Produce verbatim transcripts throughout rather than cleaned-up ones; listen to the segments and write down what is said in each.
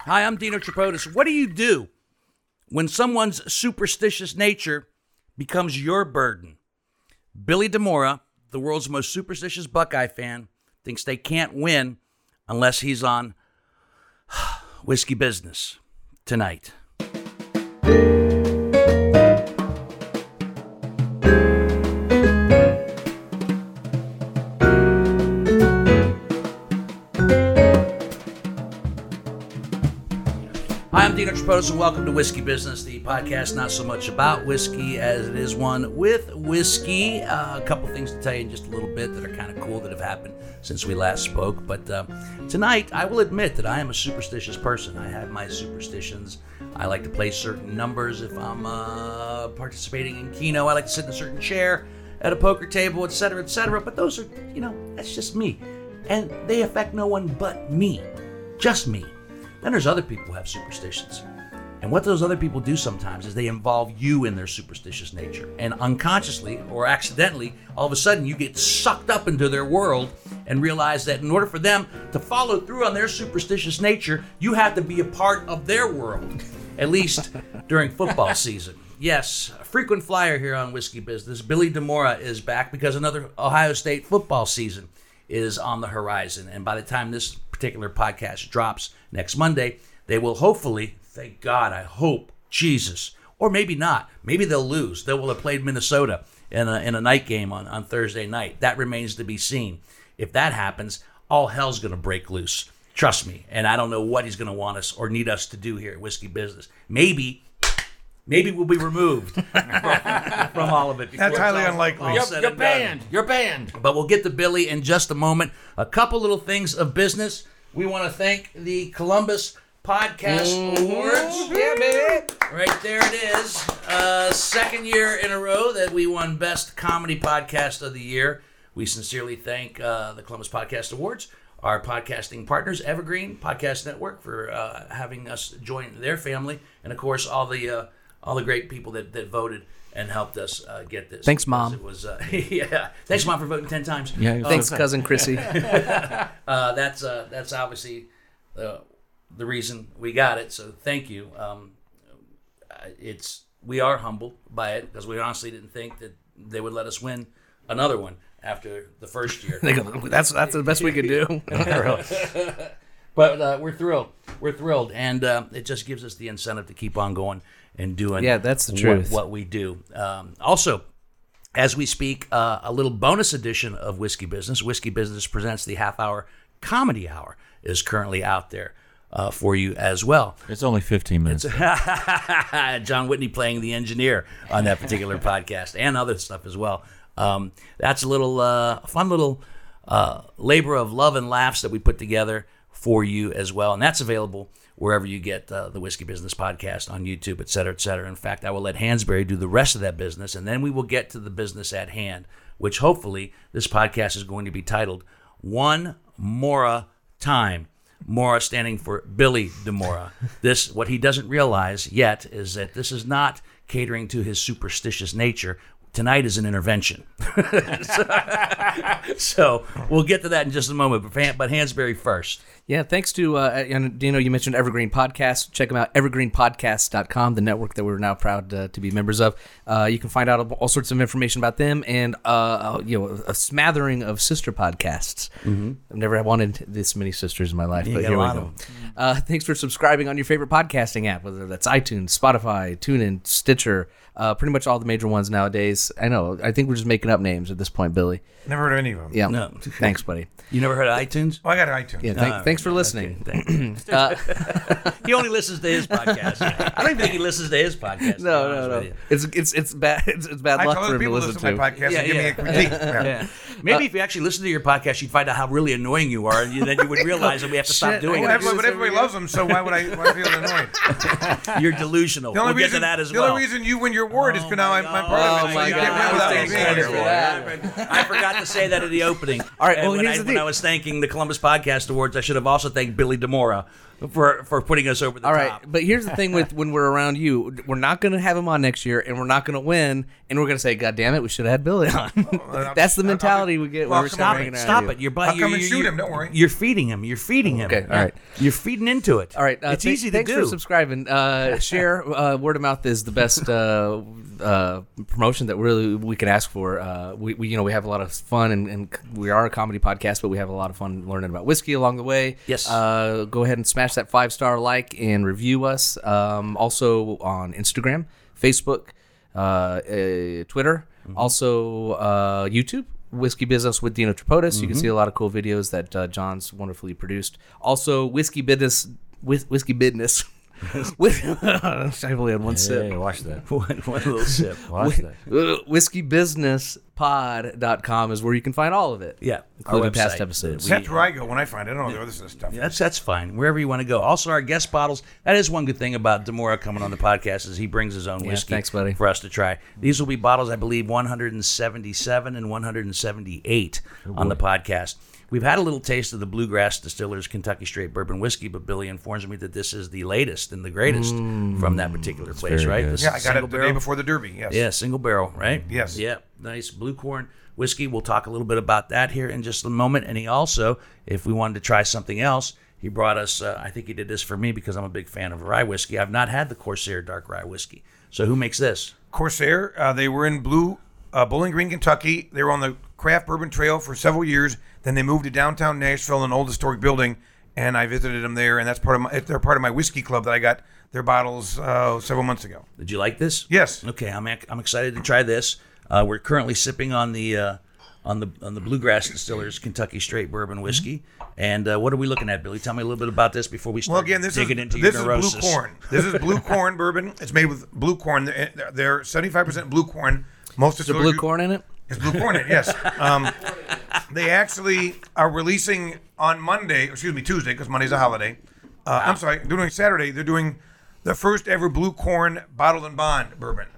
Hi, I'm Dino Tripodis. What do you do when someone's superstitious nature becomes your burden? Billy DeMora, the world's most superstitious Buckeye fan, thinks they can't win unless he's on Whiskey Business tonight. Hi, I'm Dino Tripodis, and welcome to Whiskey Business, the podcast not so much about whiskey as it is one with whiskey. Uh, a couple things to tell you in just a little bit that are kind of cool that have happened since we last spoke. But uh, tonight, I will admit that I am a superstitious person. I have my superstitions. I like to play certain numbers if I'm uh, participating in Keno. I like to sit in a certain chair at a poker table, et cetera, et cetera. But those are, you know, that's just me. And they affect no one but me. Just me. Then there's other people who have superstitions. And what those other people do sometimes is they involve you in their superstitious nature. And unconsciously or accidentally, all of a sudden you get sucked up into their world and realize that in order for them to follow through on their superstitious nature, you have to be a part of their world, at least during football season. Yes, a frequent flyer here on Whiskey Business. Billy DeMora is back because another Ohio State football season is on the horizon. And by the time this particular podcast drops next Monday, they will hopefully, thank God, I hope, Jesus, or maybe not. Maybe they'll lose. They will have played Minnesota in a, in a night game on, on Thursday night. That remains to be seen. If that happens, all hell's going to break loose. Trust me. And I don't know what he's going to want us or need us to do here at Whiskey Business. Maybe, maybe we'll be removed from, from all of it. That's highly all, unlikely. All you're you're banned. You're banned. But we'll get to Billy in just a moment. A couple little things of business. We want to thank the Columbus Podcast mm-hmm. Awards. Yeah, baby. Right there it is. Uh, second year in a row that we won Best Comedy Podcast of the Year. We sincerely thank uh, the Columbus Podcast Awards, our podcasting partners, Evergreen Podcast Network, for uh, having us join their family, and of course all the uh, all the great people that, that voted and helped us uh, get this. Thanks, Mom. It was uh, yeah. Thanks, Mom, for voting ten times. Yeah. Thanks, cousin Chrissy. uh, that's uh, that's obviously the the reason we got it. So thank you. Um, it's we are humbled by it because we honestly didn't think that they would let us win another one after the first year. that's that's the best we could do. But uh, we're thrilled. We're thrilled, and uh, it just gives us the incentive to keep on going and doing. Yeah, that's the truth. What, what we do. Um, also, as we speak, uh, a little bonus edition of Whiskey Business. Whiskey Business presents the half-hour comedy hour is currently out there uh, for you as well. It's only fifteen minutes. John Whitney playing the engineer on that particular podcast and other stuff as well. Um, that's a little uh, fun little uh, labor of love and laughs that we put together for you as well. And that's available wherever you get uh, the Whiskey Business podcast on YouTube, et cetera, et cetera. In fact, I will let Hansberry do the rest of that business, and then we will get to the business at hand, which hopefully this podcast is going to be titled One Mora Time. Mora standing for Billy DeMora. This, what he doesn't realize yet is that this is not catering to his superstitious nature. Tonight is an intervention. so, so we'll get to that in just a moment, but, but Hansberry first. Yeah, thanks to, uh, and Dino, you mentioned Evergreen Podcast. Check them out, evergreen podcast dot com, the network that we're now proud uh, to be members of. Uh, you can find out all sorts of information about them and uh, you know a smattering of sister podcasts. Mm-hmm. I've never wanted this many sisters in my life, you but here we go. Uh, thanks for subscribing on your favorite podcasting app, whether that's iTunes, Spotify, TuneIn, Stitcher, uh, pretty much all the major ones nowadays. I know, I think we're just making up names at this point, Billy. Never heard of any of them. Yeah, no. Thanks, buddy. You never heard of iTunes? Oh, I got iTunes. Yeah, thank, uh, thanks for listening. Okay, uh, he only listens to his podcast. I don't even think he listens to his podcast. No, no, no. It's it's it's bad. It's, it's bad I luck tell for other him to people listen listen to. to my podcast Yeah, and give yeah. me a critique. Yeah. Yeah. Maybe uh, if you actually listen to your podcast, you'd find out how really annoying you are, and you, then you would realize that we have to stop Shit. doing Well, it. everybody, but everybody loves them, so why would I, why feel annoyed? You're delusional. The only We'll reason, get to that as the well. only reason you win your award is Oh because now I'm, I'm part Oh of it, so my you God. get win without me Thanks being for here. that. I forgot to say that at the opening. All right, And well, when, here's I, the when thing. I was thanking the Columbus Podcast Awards, I should have also thanked Billy DeMora for for putting us over the All top. right, but here's the thing with when we're around you, we're not going to have him on next year, and we're not going to win, and we're going to say, "God damn it, we should have had Billy on." That's the mentality we get. Well, when we're come Stop on, hanging it! around Stop you. it! You're, I'll you're, come and you're, shoot you're, him, don't worry. You're feeding him. You're feeding him. Okay, all right. You're feeding into it. All right, uh, it's th- easy to thanks do. for subscribing. Uh, share. Uh, word of mouth is the best uh, uh, promotion that really we can ask for. Uh, we, we, you know, we have a lot of fun, and, and we are a comedy podcast, but we have a lot of fun learning about whiskey along the way. Yes. Uh, go ahead and smash that five star like and review us. Um, also on Instagram, Facebook, uh, uh, Twitter, Mm-hmm. also uh, YouTube. Whiskey Business with Dino Tripodis. You can Mm-hmm. see a lot of cool videos that uh, John's wonderfully produced. Also, Whiskey Business, whis- Whiskey Business. With, I only had one Hey, sip. watch that. one, one little sip. Watch that. Uh, whiskey business pod dot com is where you can find all of it. Yeah, including our past website. episodes. We- That's where I go when I find it. I don't know the other stuff. Yeah, that's that's fine. Wherever you want to go. Also, our guest bottles. That is one good thing about Demora coming on the podcast is he brings his own Yeah, whiskey thanks, buddy. for us to try. These will be bottles, I believe, one hundred seventy-seven and one hundred seventy-eight on the podcast. We've had a little taste of the Bluegrass Distillers Kentucky Straight Bourbon Whiskey, but Billy informs me that this is the latest and the greatest from that particular place, very right? good. This Yeah, is I got it single the barrel? day before the Derby. Yes. Yeah, single barrel, right? Yes. Yeah, nice blue corn whiskey. We'll talk a little bit about that here in just a moment. And he also, if we wanted to try something else, he brought us, uh, I think he did this for me because I'm a big fan of rye whiskey. I've not had the Corsair dark rye whiskey. So who makes this? Corsair. Uh, they were in Blue uh, Bowling Green, Kentucky. They were on the Craft Bourbon Trail for several years. Then they moved to downtown Nashville, an old historic building, and I visited them there. And that's part of my. They're part of my whiskey club that I got their bottles uh, several months ago. Did you like this? Yes. Okay, I'm ac- I'm excited to try this. Uh, we're currently sipping on the uh, on the on the Bluegrass Distillers Kentucky Straight Bourbon Whiskey. And uh, what are we looking at, Billy? Tell me a little bit about this before we start Well, again, this is digging into this your is neurosis. blue corn. This is blue corn bourbon. It's made with blue corn. They're, they're seventy-five percent blue corn. Most Is there blue corn in it? It's blue corn in it, yes. Um, they actually are releasing on Monday, excuse me, Tuesday, because Monday's a holiday. Uh, I'm sorry, they're doing Saturday. They're doing the first ever blue corn bottled and bond bourbon.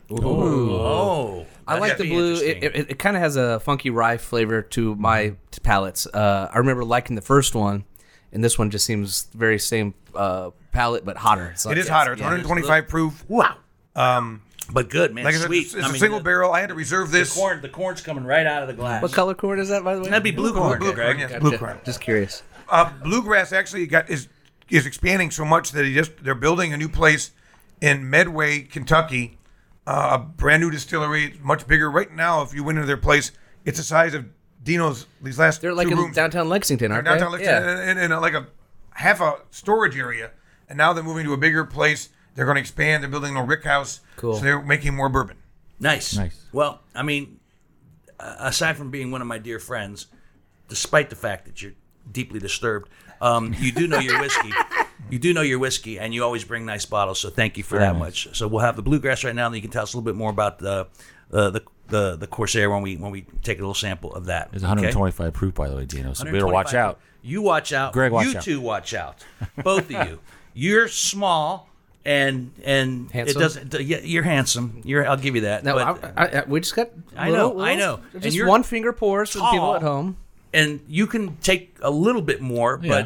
Oh, I like that'd the be blue. interesting. It, it, it kind of has a funky rye flavor to my palates. Uh, I remember liking the first one, and this one just seems very same uh, palate, but hotter. It's like- It is hotter. It's yeah. one twenty-five proof. Wow. Um, But good, man. like I said, Sweet. it's, it's I a mean, single the, barrel. I had to reserve The this. corn, the corn's coming right out of the glass. What color corn is that, by the way? That'd be blue corn, blue Greg. corn, yes, Gotcha. blue corn. Just curious. Uh, Bluegrass actually got is is expanding so much that he just they're building a new place in Medway, Kentucky, uh, a brand new distillery. It's much bigger right now. If you went into their place, it's the size of Dino's. These last They're like two in rooms. downtown Lexington, aren't downtown they? Lexington, and, and, and, uh, like a half a storage area. And now they're moving to a bigger place. They're going to expand. They're building a rick house. Cool. So they're making more bourbon. Nice. Nice. Well, I mean, uh, aside from being one of my dear friends, despite the fact that you're deeply disturbed, um, you do know your whiskey. You do know your whiskey, and you always bring nice bottles. So thank you for Very that nice. much. So we'll have the Bluegrass right now, and you can tell us a little bit more about the uh, the the the Corsair when we when we take a little sample of that. It's okay? one twenty-five proof, by the way, Dino. So better watch out. You watch out. Greg, watch you out. two watch out. Both of you. You're small. And and Handsome? it doesn't. Yeah, you're handsome. You're. I'll give you that. No, but, I, I, I, we just got. I little- know, I little- know. And Just you're one finger pours for the people tall. at home. and you can take a little bit more, Yeah. but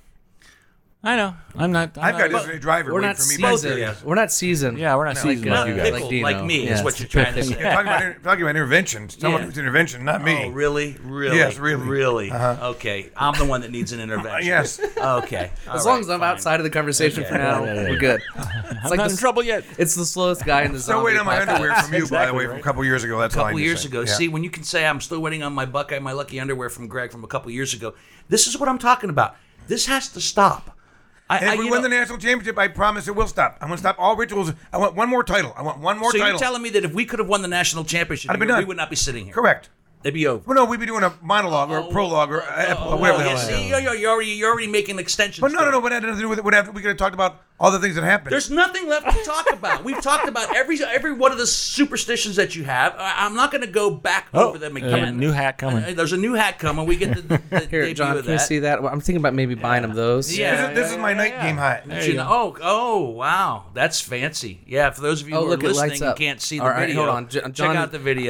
I know. I'm not. I'm I've got not, this driver We're waiting not for me. back seasoned. there, yes. We're not seasoned. Yeah, we're not seasoned uh, like you guys. pickle, like Dino. like me Yeah. is what you're trying to say. Yeah, talking, about, inter- talking about intervention. Someone Yeah. who's intervention, not me. Oh, really? Really? Yes, really. Really? Uh-huh. Okay. I'm the one that needs an intervention. Yes. Okay. As long as I'm outside of the conversation Okay. for now, Yeah, yeah, yeah. we're good. I'm It's like not the, in trouble yet. It's the slowest guy in the Still zombie waiting on my podcast. underwear from you, by the Exactly way, right. from a couple years ago. That's A all I couple need to years say. ago. Yeah. See, when you can say I'm still waiting on my Buckeye, my lucky underwear from Greg from a couple years ago, this is what I'm talking about. This has to stop. I, And I, if we you win know- the national championship, I promise it will stop. I'm going to stop all rituals. I want one more title. I want one more So title. you're telling me that if we could have won the national championship, I'd have been here, we done. would not be sitting here. Correct. It'd be over. Well, no, we'd be doing a monologue or a prologue or a, Oh, whatever the yeah, hell. it is. see, you're, you're, you're already you're already making extensions. But no, to no, it. no. But that had nothing to do with it. What happened- We could have talked about all the things that happened. There's nothing left to talk about. We've talked about every every one of the superstitions that you have. I, I'm not going to go back over them uh, again. new hat coming. Uh, There's a new hat coming. We get the, the, the Here, debut John, of can you that. see that? Well, I'm thinking about maybe buying him those. Yeah. this is, this is my night game hat. You know- oh, oh, wow, that's fancy. Yeah, for those of you Oh, who look, are it listening lights and up. can't see the All right, video, hold on. J- check John- out the video.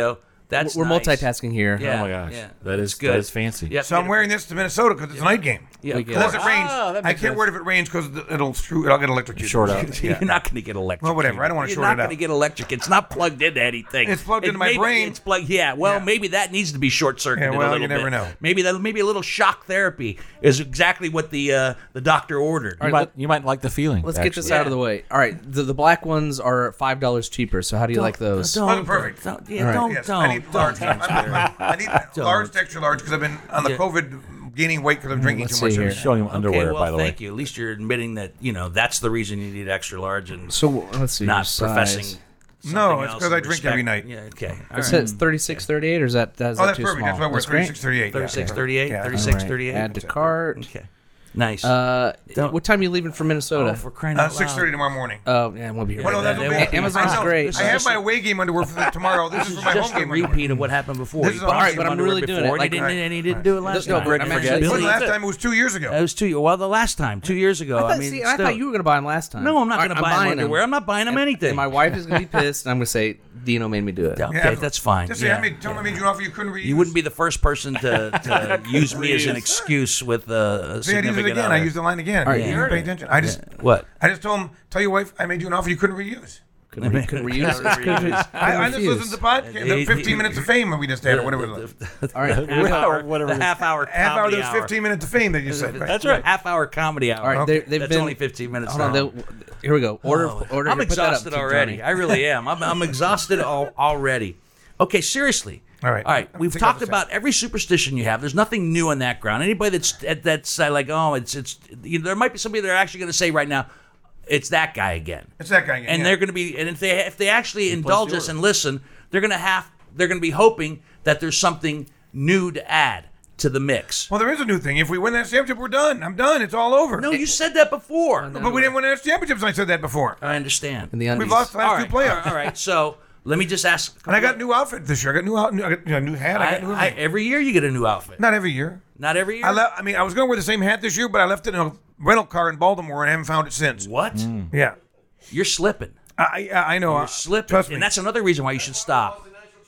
That's we're nice. multitasking here. Yeah. Oh my gosh, yeah. that is It's good. that is fancy. Yep. So I'm wearing this to Minnesota because it's a night game. Yeah, We of get Unless course. it rains, Ah, that I makes can't sense. wear it if it rains because it'll screw. I'll get electrocuted. Short out. You're not going to get electric. Well, whatever. I don't wanna You're short not it going out. to get electric. It's not plugged into anything. It's plugged It into my maybe- brain. It's plugged. Yeah. Well, Yeah. maybe that needs to be short circuited Yeah, well, a little you never bit. know. Maybe that. Maybe a little shock therapy is exactly what the uh, the doctor ordered. You might you might like the feeling. Let's get this actually. out of the way. All right, the, the black ones are five dollars cheaper. So how do you like those? Don't, Oh, perfect. Don't, yeah, All right. don't, Yes, don't. I need large. don't. I, I need large to extra large because I've been on the Yeah. COVID gaining weight because I'm drinking let's too much. see here. Showing him underwear, okay, well, by the way. thank you. At least you're admitting that you know that's the reason you need extra large and So let's see. not your size. professing. No, something it's else 'cause I and drink every respect. night. Yeah. Okay. All It right. says thirty-six thirty-eight, or is that that's Oh, that's too perfect. small? That's why we're That's great. thirty-six thirty-eight. thirty-six thirty-eight. Yeah. thirty-six All right, thirty-eight. add to cart. Okay. Nice. Uh, Don't- what time are you leaving for Minnesota? oh, for crying Uh, out loud. six thirty tomorrow morning. Oh, yeah, I won't be here. Well, no, by that's then. okay. Amazon's I know. great. I have my away game underwear for the, tomorrow. This is This for is my just home a game. repeat underwear. of what happened before. This He is bought awesome. some But I'm underwear really doing before, it. and he Like, didn't, and he didn't do it last No, time. Brett, I'm Billy- actually- When Billy- last time it was two years ago. That was two. Well, the last time, two years ago. I, I, thought, mean, see, I still. thought you were going to buy them last time. No, I'm not All going to right, buy him buying underwear. I'm not buying him anything. And my wife is going to be pissed, and I'm going to say Dino made me do it. Okay, Yeah. that's fine. Just say, yeah. I made, tell me I made you an offer you couldn't reuse. You wouldn't be the first person to, to use me as an excuse with uh, a See, I used it significant again. I other. used the line again. right, you you didn't heard pay it. attention. I just, What? I just told him, tell your wife I made you an offer you couldn't reuse. Couldn't, re- couldn't reuse it. Couldn't I, I just refuse. listened to the podcast, the He- fifteen he- minutes of fame we just had, or whatever it was. All right. half hour, whatever. the half hour Half hour, comedy there was fifteen minutes of fame that you said. Right? That's right. Half hour comedy hour. All right, they, they've That's been only fifteen minutes Hold on, long. they'll- here we go. Order, Oh, order. I'm here, put that up, exhausted Johnny. already. I really am. I'm, I'm exhausted al- already. Okay, seriously. All right. All right. We've Take talked off the about every superstition you have. There's nothing new on that ground. Anybody that's that's uh, like, oh, it's it's. You know, there might be somebody that are actually going to say right now, it's that guy again. It's that guy again. And yeah. they're going to be, and if they if they actually indulge us and listen, they're going to have, they're going to be hoping that there's something new to add to the mix. Well, there is a new thing. If we win that championship, we're done. I'm done. It's all over. No, you said that before. But we didn't win that championships. I said that before. I understand. In the We've undies. lost the last All right, two all playoffs. right, all right. So let me just ask. And I got a new outfit this year. I got new out. New, I got you know, new hat. I I, got new I, everything. every year you get a new outfit. Not every year. Not every year. I left. I mean, I was going to wear the same hat this year, but I left it in a rental car in Baltimore and I haven't found it since. What? Yeah. You're slipping. I I, I know. You're uh, slipping, Trust me. and that's another reason why you should stop.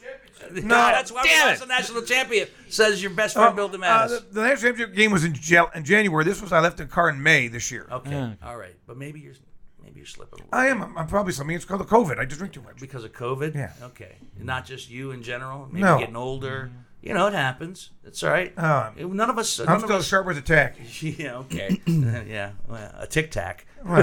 No, that's why we damn lost it. the national champion. Says your best friend Bill Uh, DeMattis. the, the national championship game was in, Jan- in January. This was I left the car in May this year. Okay, all right, but maybe you're maybe you're slipping a little I am. I'm, I'm probably something. It's called the COVID. I just drink too much. because of COVID. Yeah. Okay, not just you in general. Maybe No. getting older. You know, it happens. It's all right. Um, None of us. I'm none still of as us, sharp as a tack. Yeah. Okay. yeah. Well, a tic tac.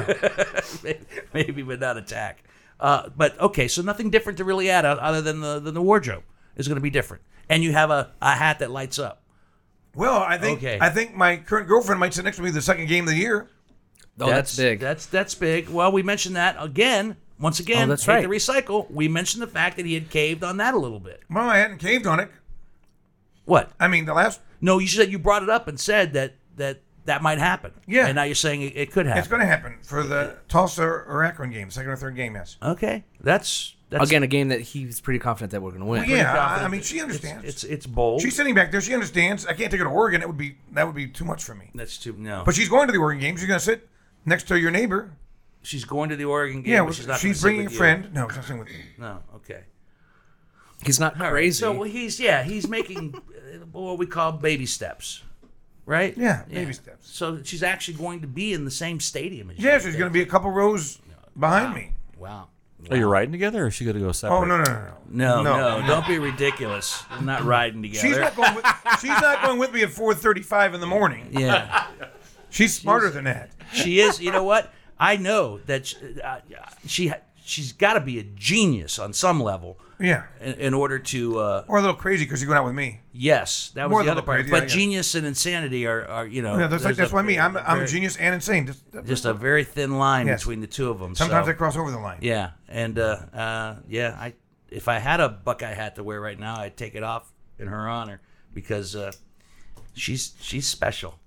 Maybe, but not a tack. Uh, but okay, so nothing different to really add o- other than the than the wardrobe is going to be different, and you have a, a hat that lights up. Well, I think Okay. I think my current girlfriend might sit next to me the second game of the year. Oh, that's, big. That's that's big. Well, we mentioned that again. Once again, Oh, that's hate right. to recycle. We mentioned the fact that he had caved on that a little bit. Well, I hadn't caved on it. What? I mean, the last No, you said you brought it up and said that that that might happen. Yeah. And now you're saying it, it could happen. it's going to happen for the Tulsa or Akron game, second or third game. Yes. Okay, that's that's Again, a game that he's pretty confident that we're going to win. Yeah, I, confident I mean, that she understands. It's it's bold. She's sitting back there. She understands. I can't take her to Oregon. It would be that would be too much for me. That's too no. But she's going to the Oregon game. She's going to sit next to your neighbor. she's going to the Oregon game. Yeah, but well, she's, not she's gonna bringing a sit with friend. No, she's not sitting with you. you. No, okay. He's not All right, crazy. So he's yeah he's making uh, what we call baby steps, right? Yeah, baby steps. So she's actually going to be in the same stadium as you. Yeah, she's going to be a couple rows behind me. Wow. Are you riding together, or is she going to go separate? Oh no, no, no, No, no. no, don't be ridiculous. We're not riding together. She's not going. With, she's not going with me at four thirty-five in the morning. Yeah, She's smarter than that. she is. You know what? I know that she, uh, she she's got to be a genius on some level Yeah, in, in order to. Uh, or a little crazy because you're going out with me. yes, that was More the than other part. crazy, but yeah, yeah. genius and insanity are, are you know. Yeah, that's like there's that's a- why me. I'm I'm a very- genius and insane. Just, Just a very thin line Yes. between the two of them. sometimes so. I cross over the line. Yeah, and uh, uh, yeah, I if I had a Buckeye hat to wear right now, I'd take it off in her honor because uh, she's she's special.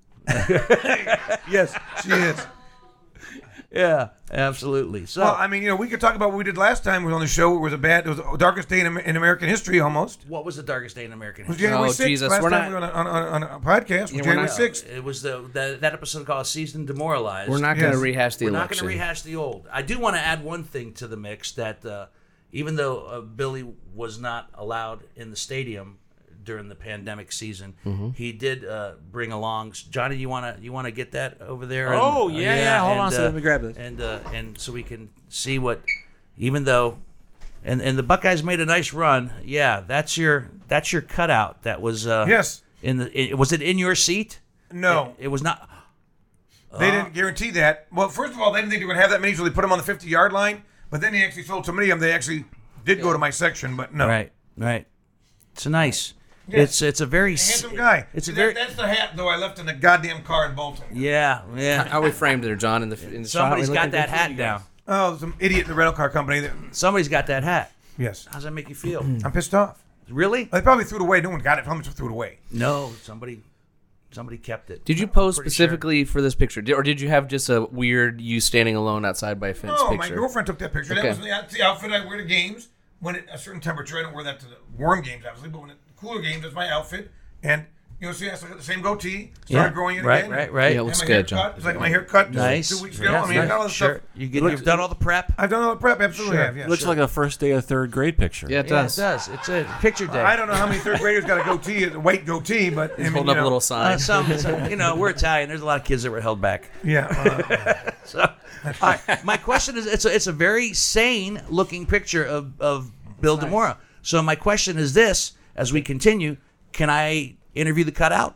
Yes, she is. Yeah, absolutely. So Well, I mean, you know, we could talk about what we did last time. We were on the show. It was a bad. It was the darkest day in, in American history, almost. what was the darkest day in American It was history? January Oh, sixth. Jesus, Last we're time not- we were on, on, on, on a podcast was Yeah, we're January not- sixth. It was the, the that episode called "Season Demoralized." we're not going to Yes. rehash the We're not going election. to rehash the old. I do want to add one thing to the mix that uh, even though uh, Billy was not allowed in the stadium during the pandemic season, Mm-hmm. he did uh, bring along. Johnny, you wanna you wanna get that over there? Oh, And, uh, yeah, yeah. Hold and, on a second, uh, let me grab this. And uh, and so we can see what, even though, and and the Buckeyes made a nice run. Yeah, that's your that's your cutout. That was uh, Yes. In the it, was it in your seat? No. It, it was not. They didn't guarantee that. Well, first of all, they didn't think they were going to have that many, so they put them on the fifty-yard line. But then they actually sold so many of them, they actually did go to my section, but no. Right, right. It's a nice. Yes. It's it's a very s- Handsome guy. It's a See, very that, that's the hat, though, I left in the goddamn car in Bolton. yeah yeah. How we framed there, John, in the in the Somebody's shot? We got looked that at- hat down. Oh, some idiot in the rental car company. That, Somebody's got that hat. yes. How's that make you feel? I'm pissed off. Really? They probably threw it away. No one got it. How much threw it away? No. Somebody somebody kept it. Did you pose Pretty specifically for this picture, Did- or did you have just a weird you standing alone outside by a fence No, my picture? girlfriend took that picture. That Okay. was the, that's the outfit I wear to games. When it, a certain temperature, I don't wear that to the warm games, obviously, but when it, cooler games, that's my outfit. And you know, see, I still got the same goatee. Started Yeah, growing it right, again. right, right. Yeah, it And looks my good, haircut, John. it's like my haircut just Nice. two weeks ago. Yeah, I mean, I got all nice. this Sure. stuff. You get, you've done all the prep. I've done all the prep. Absolutely Sure. have. Yeah. Looks like a first day of third grade picture. Yeah, it Yeah, does. it does. It's a picture day. I don't know how many third graders got a goatee, a white goatee, but I mean, Holding you up know, a little sign. Uh, some, some, you know, we're Italian. There's a lot of kids that were held back. Yeah. Uh, So, all right, my question is, it's a, it's a very sane looking picture of, of Bill DeMora. So my question is this: as we continue, can I interview the cutout?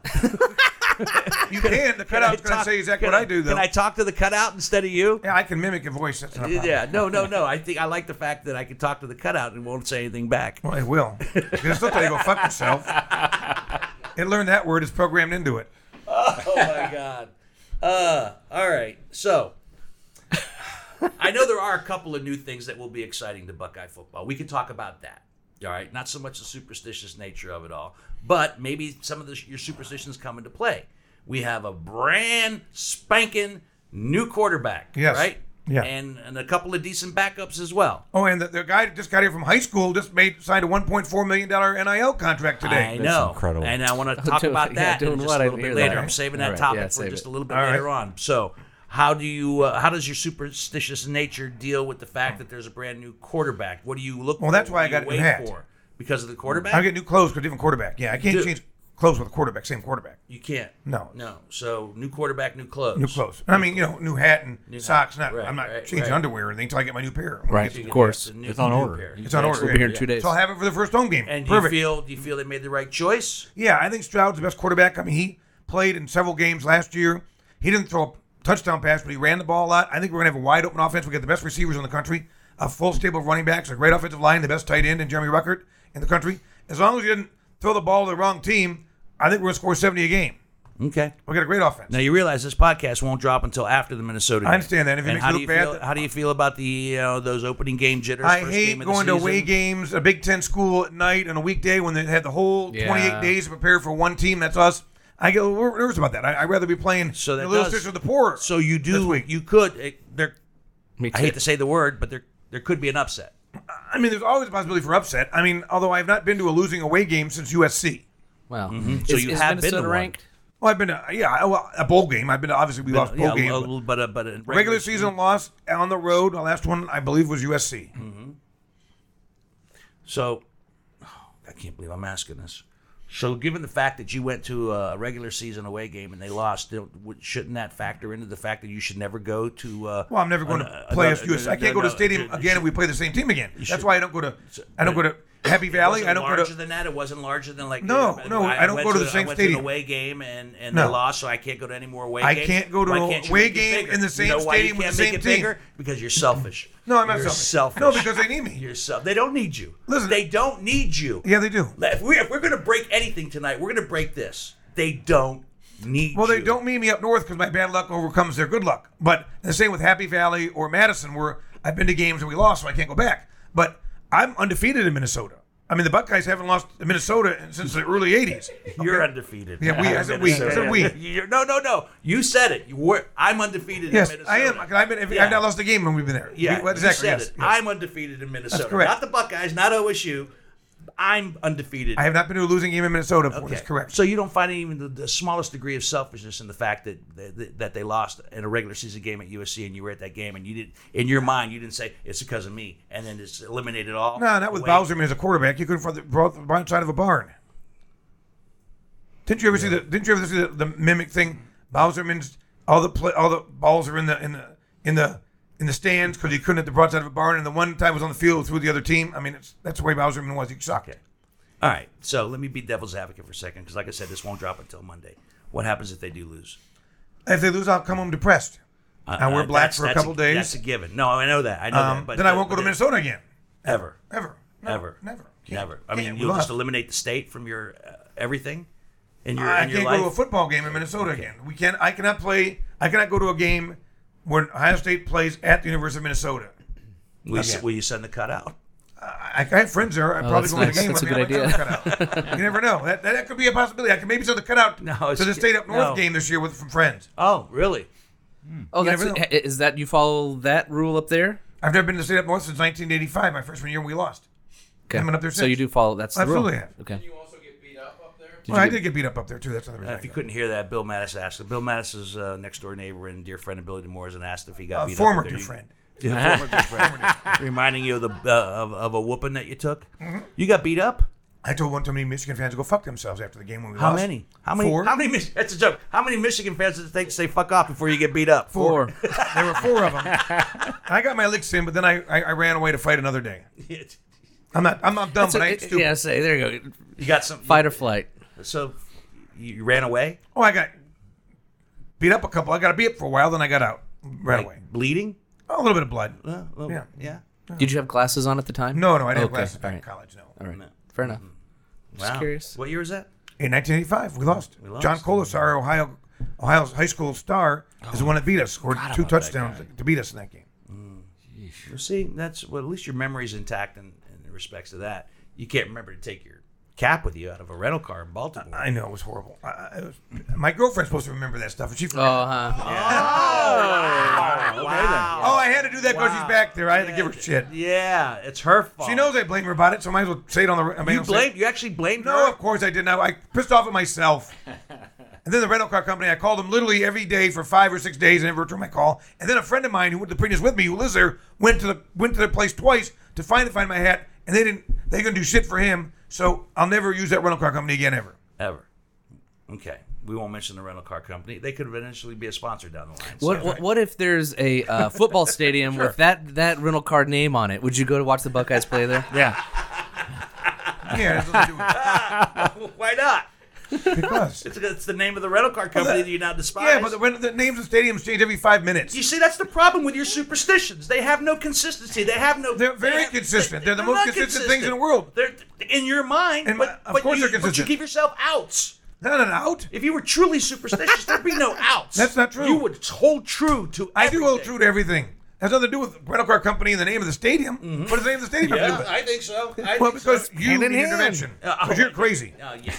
you can. The cutout's going to say exactly can what I do, though. Can I talk to the cutout instead of you? Yeah, I can mimic a voice. That's not a problem. Yeah, no, no, no. I think I like the fact that I can talk to the cutout and won't say anything back. Well, it will. It'll still tell you to go fuck yourself. It learned that word. It's programmed into it. Oh my god. Uh, all right. So I know there are a couple of new things that will be exciting to Buckeye football. We can talk about that. All right. Not so much the superstitious nature of it all, but maybe some of the, your superstitions come into play. We have a brand spanking new quarterback. Yes. Right. Yeah. And and a couple of decent backups as well. Oh, and the, the guy that just got here from high school just made signed a one point four million dollars N I L contract today. I know. incredible. And I want to talk Doing- about yeah, that doing in just what? a I little didn't bit hear later. that. I'm saving All that right, topic yeah, for save just it. a little bit All later right. on. So, how do you uh, how does your superstitious nature deal with the fact that there's a brand new quarterback? What do you look Well, for? that's why What I do got you a new wait hat. for? Because of the quarterback? I get new clothes for a different quarterback. Yeah, I can't Dude. change clothes with a quarterback, same quarterback. You can't. No. No. So, new quarterback, new clothes. New clothes. I mean, you know, new hat and New socks. hat. Not, Right, I'm not right, changing right. underwear or anything until I get my new pair. When I Right. get- So you Of get course. the new- It's on new order. pair. It's on order. We'll be here in two days. So I'll have it for the first home game. And do you Perfect. feel do you feel they made the right choice? Yeah, I think Stroud's the best quarterback. I mean, he played in several games last year. He didn't throw a touchdown pass, but he ran the ball a lot. I think we're going to have a wide open offense. We got the best receivers in the country, a full stable of running backs, a great offensive line, the best tight end in Jeremy Ruckert in the country. As long as you didn't throw the ball to the wrong team, I think we're going to score seventy a game. Okay. We got a great offense. Now you realize this podcast won't drop until after the Minnesota game. I understand that. If it And makes how you do look you bad, feel, that- how do you feel about the you know, those opening game jitters? I first hate game of the going to season? away games, a Big Ten school at night on a weekday when they had the whole Yeah. twenty-eight days to prepare for one team. That's us. I get a little nervous about that. I, I'd rather be playing So that the little does- sister of the poor. So you this do. week. You could. It, there. Me I too. hate to say the word, but there there could be an upset. I mean, there's always a possibility for upset. I mean, although I've not been to a losing away game since U S C. Wow. So Is- you is have been to Minnesota one. ranked? Well, I've been to, yeah, well, a bowl game. I've been to, obviously, we lost bowl yeah, game. a but little- but a, but a regular, regular season loss on the road. The last one, I believe, was U S C. So, oh, I can't believe I'm asking this. So, given the fact that you went to a regular season away game and they lost, don't- would- shouldn't that factor into the fact that you should never go to? Uh, Well, I'm never going an- to uh, play no, as U S C. no, I can't no, go to no, the stadium you- you again should- if we play the same team again. That's should- why I don't go to. I don't go to Happy Valley. Wasn't I don't go larger to. than that. It wasn't larger than like No, uh, no, I don't went go to the same I went stadium. To an away game and and No. they lost, so I can't go to any more away I games. can't go to Why an can't you away make it game bigger? in the same you know why stadium you with can't the make same it team. bigger? Because you're selfish. No, I'm not You're selfish. selfish. No, because they need me. You're self. They don't need you. Listen- they don't need you. Yeah, they do. If, we, if we're going to break anything tonight, we're going to break this. They don't need Well, you. they don't meet me up north because my bad luck overcomes their good luck. But the same with Happy Valley or Madison, where I've been to games and we lost, so I can't go back. But I'm undefeated in Minnesota. I mean, the Buckeyes haven't lost to Minnesota since the early eighties. You're undefeated. Yeah, we- I said we. I said we. You're, no, no, no. You said it. You were, I'm undefeated Yes, in Minnesota. I am. 'Cause I've, been, Yeah. I've not lost a game when we've been there. Yeah, We- well, exactly. you said yes, it. yes. I'm undefeated in Minnesota. correct. Not the Buckeyes, not O S U. I'm undefeated. I have not been to a losing game in Minnesota before. Okay. That's correct. So you don't find even the, the smallest degree of selfishness in the fact that, that that they lost in a regular season game at U S C and you were at that game and you did in your mind you didn't say it's because of me and then just eliminate it all. No, not with away. Bowserman as a quarterback. You couldn't throw the ball the ball inside of a barn. Didn't you ever see the? Didn't you ever see the, the mimic thing? Bowserman's all the play, all the balls are in the in the in the in the stands because he couldn't hit the broadside of a barn, and the one time was on the field through the other team. I mean, it's, that's the way Bowserman was. He sucked. Okay. All right. So let me be devil's advocate for a second because, like I said, this won't drop until Monday. What happens if they do lose? If they lose, I'll come home depressed. Uh, I'll wear uh, black that's- for a that's couple days. That's a given. No, I know that. I know Um, that. But then I won't but go to it- Minnesota again. Ever. Ever. No, Ever. Never. Can't. Never. I mean, Can't. We you'll just lost. eliminate the state from your uh, everything in your I in your can't life. go to a football game in Minnesota again. We can't. I cannot play. I cannot go to a game where Ohio State plays at the University of Minnesota. will, you, Okay. will you send the cutout? I, I have friends there. I Oh, probably that's go to the nice. game. That's with a me. good I might send the cutout. You never know. That, that could be a possibility. I could maybe send the cutout No, to it's- the state up north no. game this year with from friends. Oh, really? Oh, You that's never know. is that you follow that rule up there? I've never been to the state up north since nineteen eighty-five, my freshman year when we lost. Okay. I've been up there So you since. do follow. That's the Absolutely rule. have. Okay. You also get beat up up there. Well, I did get beat up up there too. That's another Uh, reason. if you couldn't hear that, Bill Mattis asked. Bill Mattis is uh, next door neighbor and dear friend of Billy DeMore's and asked if he got a beat former up. up there. dear You- friend. Yeah, former dear friend. Reminding you of the uh, of, of a whooping that you took. Mm-hmm. You got beat up. I told one too many Michigan fans to go fuck themselves after the game when we How lost. many? How many? Four. How many? Mich- That's a joke. How many Michigan fans does it take to say "fuck off" before you get beat up? Four. There were four of them. I got my licks in, but then I, I, I ran away to fight another day. I'm not I'm not dumb, So, but I ain't stupid. yeah. Say there you go. You got some Fight or flight. So you you ran away, Oh, I got beat up a couple. I got beat up for a while, then I got out right like away. bleeding. Oh, a little bit of blood. Uh, a little- Yeah. yeah. Did you have glasses on at the time? No, no, I didn't Okay, have glasses back all in right. college. No. All right. No. Fair enough. Wow. curious. What year was that? In nineteen eighty-five, we lost. We lost. John Colasar, Ohio, Ohio's high school star, is the one that beat us. Scored forgot two about that touchdowns guy. to beat us in that game. Well, see, that's well. At least your memory's intact in, in respects to that. You can't remember to take your cap with you out of a rental car in Baltimore. I know it was horrible. I, I, it was, my girlfriend's supposed to remember that stuff, and she Oh, forgot. huh. Oh, okay then. Oh, I had to do that because she's Wow. back there. I had to give her shit. Yeah, it's her fault. She knows I blame her about it, so I might as well say it on the. I mean, You I'll say- blame? You actually blamed No, her? of course I didn't. I, I pissed off at myself. And then the rental car company, I called them literally every day for five or six days and never returned my call. And then a friend of mine who went to Prius with me, who lives there, went to the went to the place twice to find find my hat, and they didn't. They couldn't do shit for him. So I'll never use that rental car company again ever. Ever. Okay. We won't mention the rental car company. They could eventually be a sponsor down the line. What, what what if there's a uh, football stadium with that that rental car name on it? Would you go to watch the Buckeyes play there? Yeah. Yeah, that's what they do. Why not? Because. It's, it's the name of the rental car company that you now despise. Yeah, but the, when the names of stadiums change every five minutes. You see, that's the problem with your superstitions. They have no consistency. They have no. They're very they have- consistent. They're the they're most not consistent things in the world. They're in your mind, And but, my- of but course you, they're but you consistent. give yourself outs. Not an out. If you were truly superstitious, there'd be no outs. That's not true. You would hold true to. I do hold everything. true to everything. Has nothing to do with rental car company and the name of the stadium. What does the name of the stadium have to do Yeah, with it? I think so. I Well, think because so. you Hand in need hand. intervention. Uh, Because oh you're my crazy. Uh, yeah,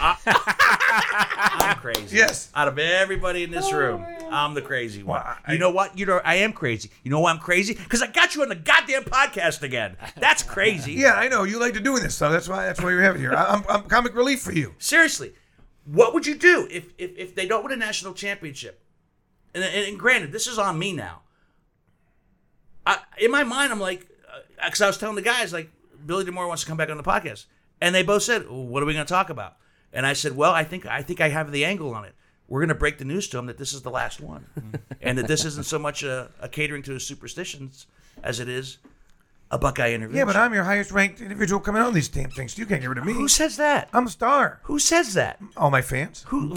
I, I'm crazy. Yes. Out of everybody in this room, I'm the crazy one. Well, I- you know what? You know I am crazy. You know why I'm crazy? Because I got you on the goddamn podcast again. That's crazy. Yeah, I know. You like to doing this stuff. That's why That's why you're having here. I- I'm, I'm comic relief for you. Seriously, what would you do if if, if they don't win a national championship? And, and, and granted, this is on me now. I, in my mind, I'm like, because I was telling the guys, like, Billy DeMore wants to come back on the podcast, and they both said, well, "What are we going to talk about?" And I said, "Well, I think I think I have the angle on it. We're going to break the news to them that this is the last one, and that this isn't so much a, a catering to his superstitions as it is a Buckeye intervention." Yeah, but I'm your highest ranked individual coming on these damn things. You can't get rid of me. Who says that? I'm a star. Who says that? All my fans. Who?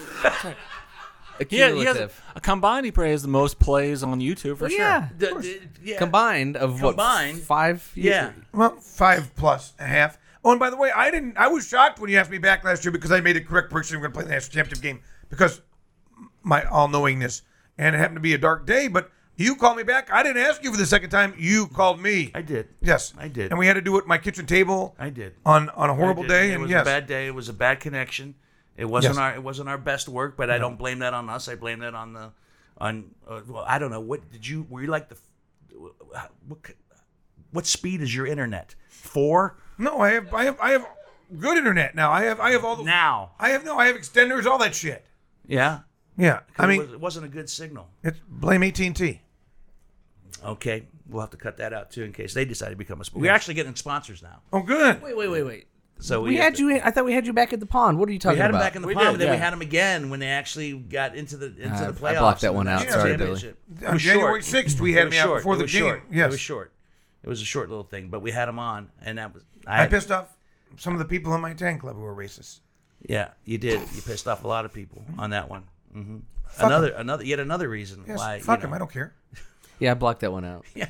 A He, has, he has cumulative. a combined. He probably has the most plays on YouTube for sure. Yeah. The- the- yeah. Combined of Combined. what? Five. Yeah. Well, five plus a half. Oh, and by the way, I didn't. I was shocked when you asked me back last year because I made the correct prediction. We're going to play the national championship game because my all-knowingness, and it happened to be a dark day. But you called me back. I didn't ask you for the second time. You called me. I did. Yes, I did. And we had to do it at my kitchen table. I did. on on a horrible I did. day. It And was yes, a bad day. It was a bad connection. It wasn't Yes. our it wasn't our best work, but I don't blame that on us. I blame that on the on uh, well, I don't know. What did you were you like the what what speed is your internet? four? no, I have I have I have good internet now. I have I have all the Now. I have no I have extenders, all that shit. Yeah. Yeah, I mean, it, was, it wasn't a good signal. it's blame A T and T. Okay, we'll have to cut that out too in case they decide to become a sponsor. We're actually getting sponsors now. Oh, good. Wait, wait, wait, wait. So We we, had to, you. I thought we had you back at the pond. What are you We talking had them about? back in the We pond, did, but then we yeah. had them again when they actually got into the into Uh, the I playoffs. blocked that and one the out. national Sorry, Billy. championship. It On was January short. sixth, we It had was me out short. before It the was game. short. Yes. It was short. It was a short little thing, but we had them on, and that was I, I had, pissed off some of the people in my tan club who were racist. Yeah, you did. You pissed off a lot of people on that one. hmm Fuck Another, another, yet another reason Yes, why. fuck you them. know, I don't care. Yeah, I blocked that one out. Yeah.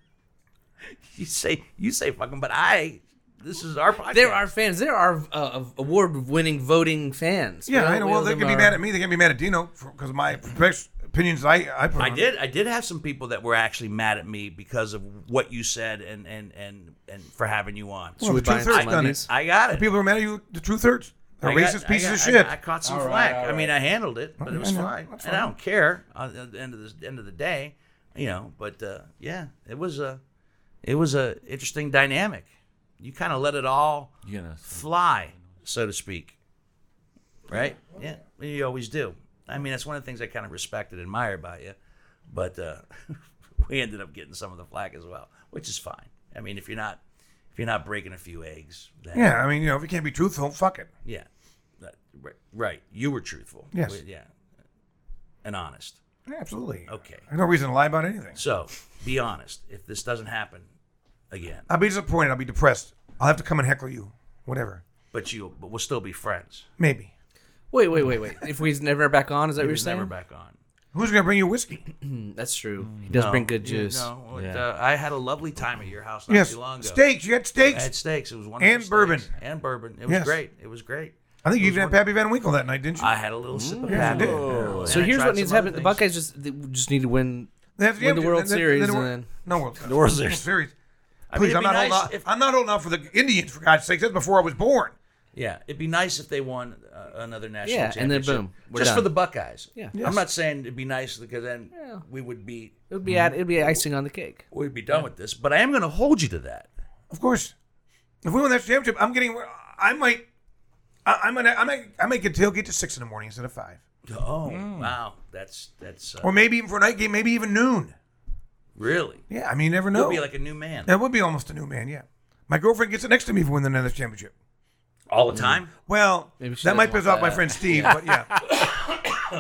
You say you say fuck them, but I. This is our podcast. There are fans. There are uh, award-winning voting fans. Yeah, We all- I know. we Well, all they them can be are- mad at me. They can be mad at Dino because of my profes- opinions I I put I on. did. I did have some people that were actually mad at me because of what you said and and and and for having you on. Well, we the truth buying hurts, some done it. undies? I got it. People who are mad at you. The truth hurts. They're I got- racist I pieces got- of I shit. got- I, caught some All right, flack. all I mean, right. I handled it, but Okay, it was I know. fine, That's and I fine. don't care. uh, At the end of the end of the day, you know. But uh, yeah, it was a it was a interesting dynamic. You kind of let it all You gonna fly, so to speak. Right? Yeah, you always do. I mean, that's one of the things I kind of respect and admire about you. But uh, we ended up getting some of the flack as well, which is fine. I mean, if you're not if you're not breaking a few eggs, then, Yeah, I mean, you know, if you can't be truthful, fuck it. yeah, that, right, right. You were truthful. Yes. We- yeah, and honest. Yeah, absolutely. Okay. There's no reason to lie about anything. So be honest. If this doesn't happen again, I'll be disappointed. I'll be depressed. I'll have to come and heckle you. Whatever. but you, but we'll still be friends. Maybe. Wait, wait, wait, wait. If we's never back on, is that what you're He's saying? never back on. Who's gonna bring you whiskey? That's true. He does No, bring good you- juice. No, it, Yeah. uh, I had a lovely time at your house not Yes. too long ago. Steaks. You had I steaks. had steaks. It was wonderful. And steaks. bourbon. And bourbon. It was Yes. great. It was great. I think you It even was had Pappy Van Winkle that night, didn't you? I had a little sip of Yeah, you Pappy. did. And So I here's tried what needs to some happen. other The things. Buckeyes just they just need to win. They have to Win the empty- World then- then- Series then the and Wor- then- no World the World Series. Series. I mean, Please, it'd I'm be not nice holding out. if- I'm not holding out for the Indians, for God's sake. That's before I was born. Yeah, it'd be nice if they won uh, another national Yeah, and then championship. boom, we're just done. for the Buckeyes. Yeah. Yes. I'm not saying it'd be nice because then Yeah. we would be It would be at, it'd be icing on the cake. we'd be done with this. But I am going to hold you to that. Of course. If we win that championship, I'm getting. I might. I, I'm gonna. I might. I might get tailgate to six in the morning instead of five, Oh wow, that's that's uh, or maybe even for a night game, maybe even noon. really. Yeah, I mean, you never know. You'll be like a new man that would be almost a new man. Yeah, my girlfriend gets it next to me if we win another championship. all the time. Well, Maybe she that might doesn't piss want off my that. friend Steve, but yeah,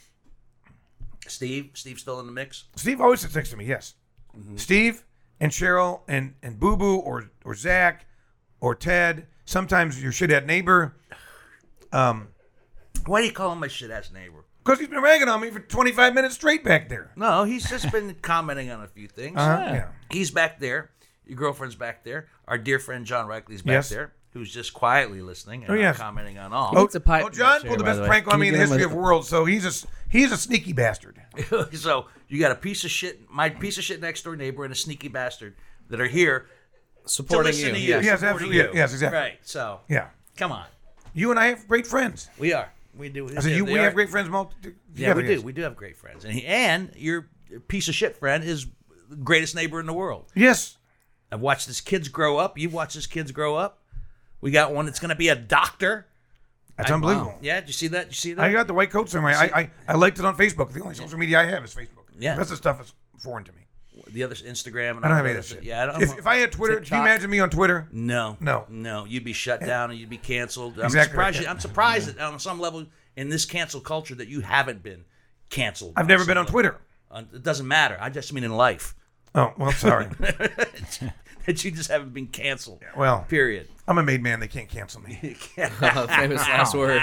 Steve, Steve's still in the mix. Steve always sits next to me. Yes, Steve and Cheryl and and Boo Boo or or Zach or Ted. Sometimes your shithead neighbor. Um, Why do you call him my shit ass neighbor? because he's been ragging on me for twenty-five minutes straight back there. No, he's just been commenting on a few things. Uh-huh, yeah. He's back there. Your girlfriend's back there. Our dear friend John Reichley's back Yes. there, who's just quietly listening and Oh, not yes. commenting on all. Oh, It's a pipe oh, John chair, pulled the by best the way. prank on Can me you in the get him history a- of world. So he's a he's a sneaky bastard. So you got a piece of shit, my piece of shit next door neighbor, and a sneaky bastard that are here to Supporting listen you. to you. Yes, supporting absolutely. you. Yes, exactly. Right. So Yeah, come on, you and I have great friends. we are. We do. I said you, they we are- have great friends. Multi- Yeah, we together, do. We do have great friends, and he, and your piece of shit friend is the greatest neighbor in the world. Yes. I've watched his kids grow up. You've watched his kids grow up. We got one that's going to be a doctor. That's I- unbelievable. Yeah, did you see that? Did you see that? I got the white coat somewhere. I, I I liked it on Facebook. The only social media I have is Facebook. Yeah. That's the stuff that's foreign to me. the other Instagram. And I don't all have any that of that shit. Yeah, I don't. If, if I had Twitter, can you TikTok. imagine me on Twitter? No, No. no. You'd be shut down and you'd be canceled. I'm Exactly. surprised. You, I'm surprised that on some level in this cancel culture that you haven't been canceled. I've never some been on level. Twitter. Uh, It doesn't matter. I just mean in life Oh well, sorry. that you just haven't been canceled. Well, Period. I'm a made man. They can't cancel me. Famous last words.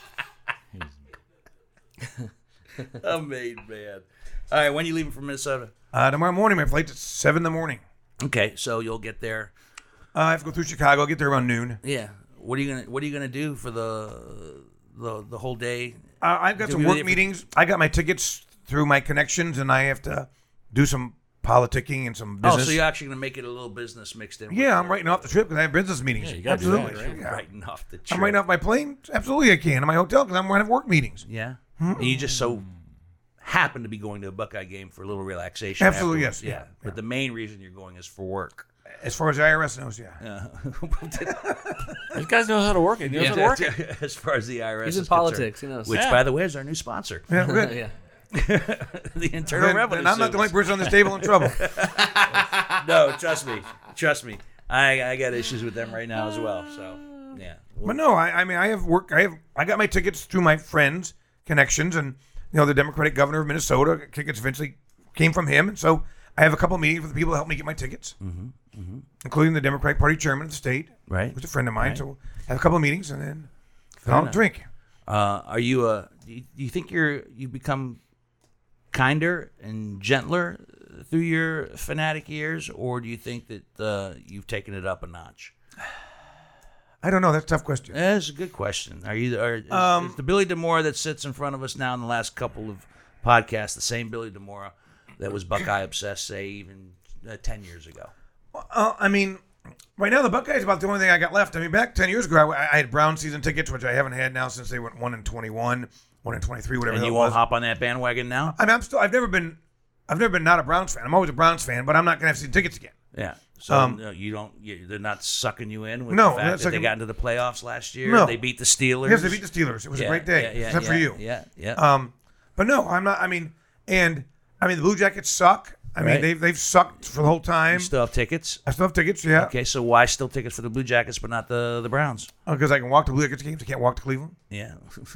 A made man. All right, when are you leaving from Minnesota? Uh, tomorrow morning, my flight's at seven in the morning. Okay, so you'll get there. Uh, I have to go through Chicago. I'll get there around noon. Yeah. What are you gonna What are you gonna do for the the the whole day? Uh, I've got Do some we work really- meetings. I got my tickets through my connections, and I have to do some politicking and some Oh, business. so you're actually gonna make it a little business mixed in. with yeah, it. I'm writing off the trip because I have business meetings. Yeah, you gotta do that, Absolutely. right? Yeah. Writing off the. Trip. I'm writing off my plane. Absolutely, I can. In my hotel because I'm going to have work meetings. Yeah. And you just so happen to be going to a Buckeye game for a little relaxation. Absolutely, afterwards. yes. Yeah. Yeah. But the main reason you're going is for work. As far as the I R S knows, yeah. Yeah. These guys know how to work it. He knows how to work it. As far as the I R S He's in is concerned. politics, he knows. Which, Yeah. by the way, is our new sponsor. Yeah, good. yeah. The Internal Then, Revenue then I'm not the only Service. person on this table in trouble. No, trust me. Trust me. I, I got issues with them right now as well. So, yeah. But no, I, I mean, I have work. I have. I got my tickets through my friends' connections, and you know, the Democratic governor of Minnesota tickets eventually came from him, and so I have a couple of meetings with the people that helped me get my tickets, mm-hmm, mm-hmm. including the Democratic Party chairman of the state, Right. who's a friend of mine. Right. So I have a couple of meetings, and then then I'll enough. drink. Uh, are you a? Do you, do you think you're you become kinder and gentler through your fanatic years, or do you think that uh, you've taken it up a notch? I don't know. That's a tough question. That's a good question. Are you? Are, is, Um, is the Billy DeMora that sits in front of us now in the last couple of podcasts the same Billy DeMora that was Buckeye obsessed, say, even uh, ten years ago? Uh, I mean, right now the Buckeyes about the only thing I got left. I mean, back ten years ago, I, I had Brown season tickets, which I haven't had now since they went one and twenty-one, one and twenty-three, whatever. And that you was. won't hop on that bandwagon now? I mean, I'm still. I've never been. I've never been not a Browns fan. I'm always a Browns fan, but I'm not gonna have season tickets again. Yeah. So Um, no, you don't. You, they're not sucking you in with No, the they're fact not that they sucking- got into the playoffs last year. No. They beat the Steelers. Yes, they beat the Steelers. It was Yeah, a great day, yeah, yeah, except yeah, for you. Yeah, yeah. Um, but no, I'm not. I mean, and I mean the Blue Jackets suck. I mean Right. they've they've sucked for the whole time. You still have tickets. I still have tickets, yeah, Okay, so why still tickets for the Blue Jackets but not the the Browns? because I can walk to Blue Jackets games. I can't walk to Cleveland. Yeah,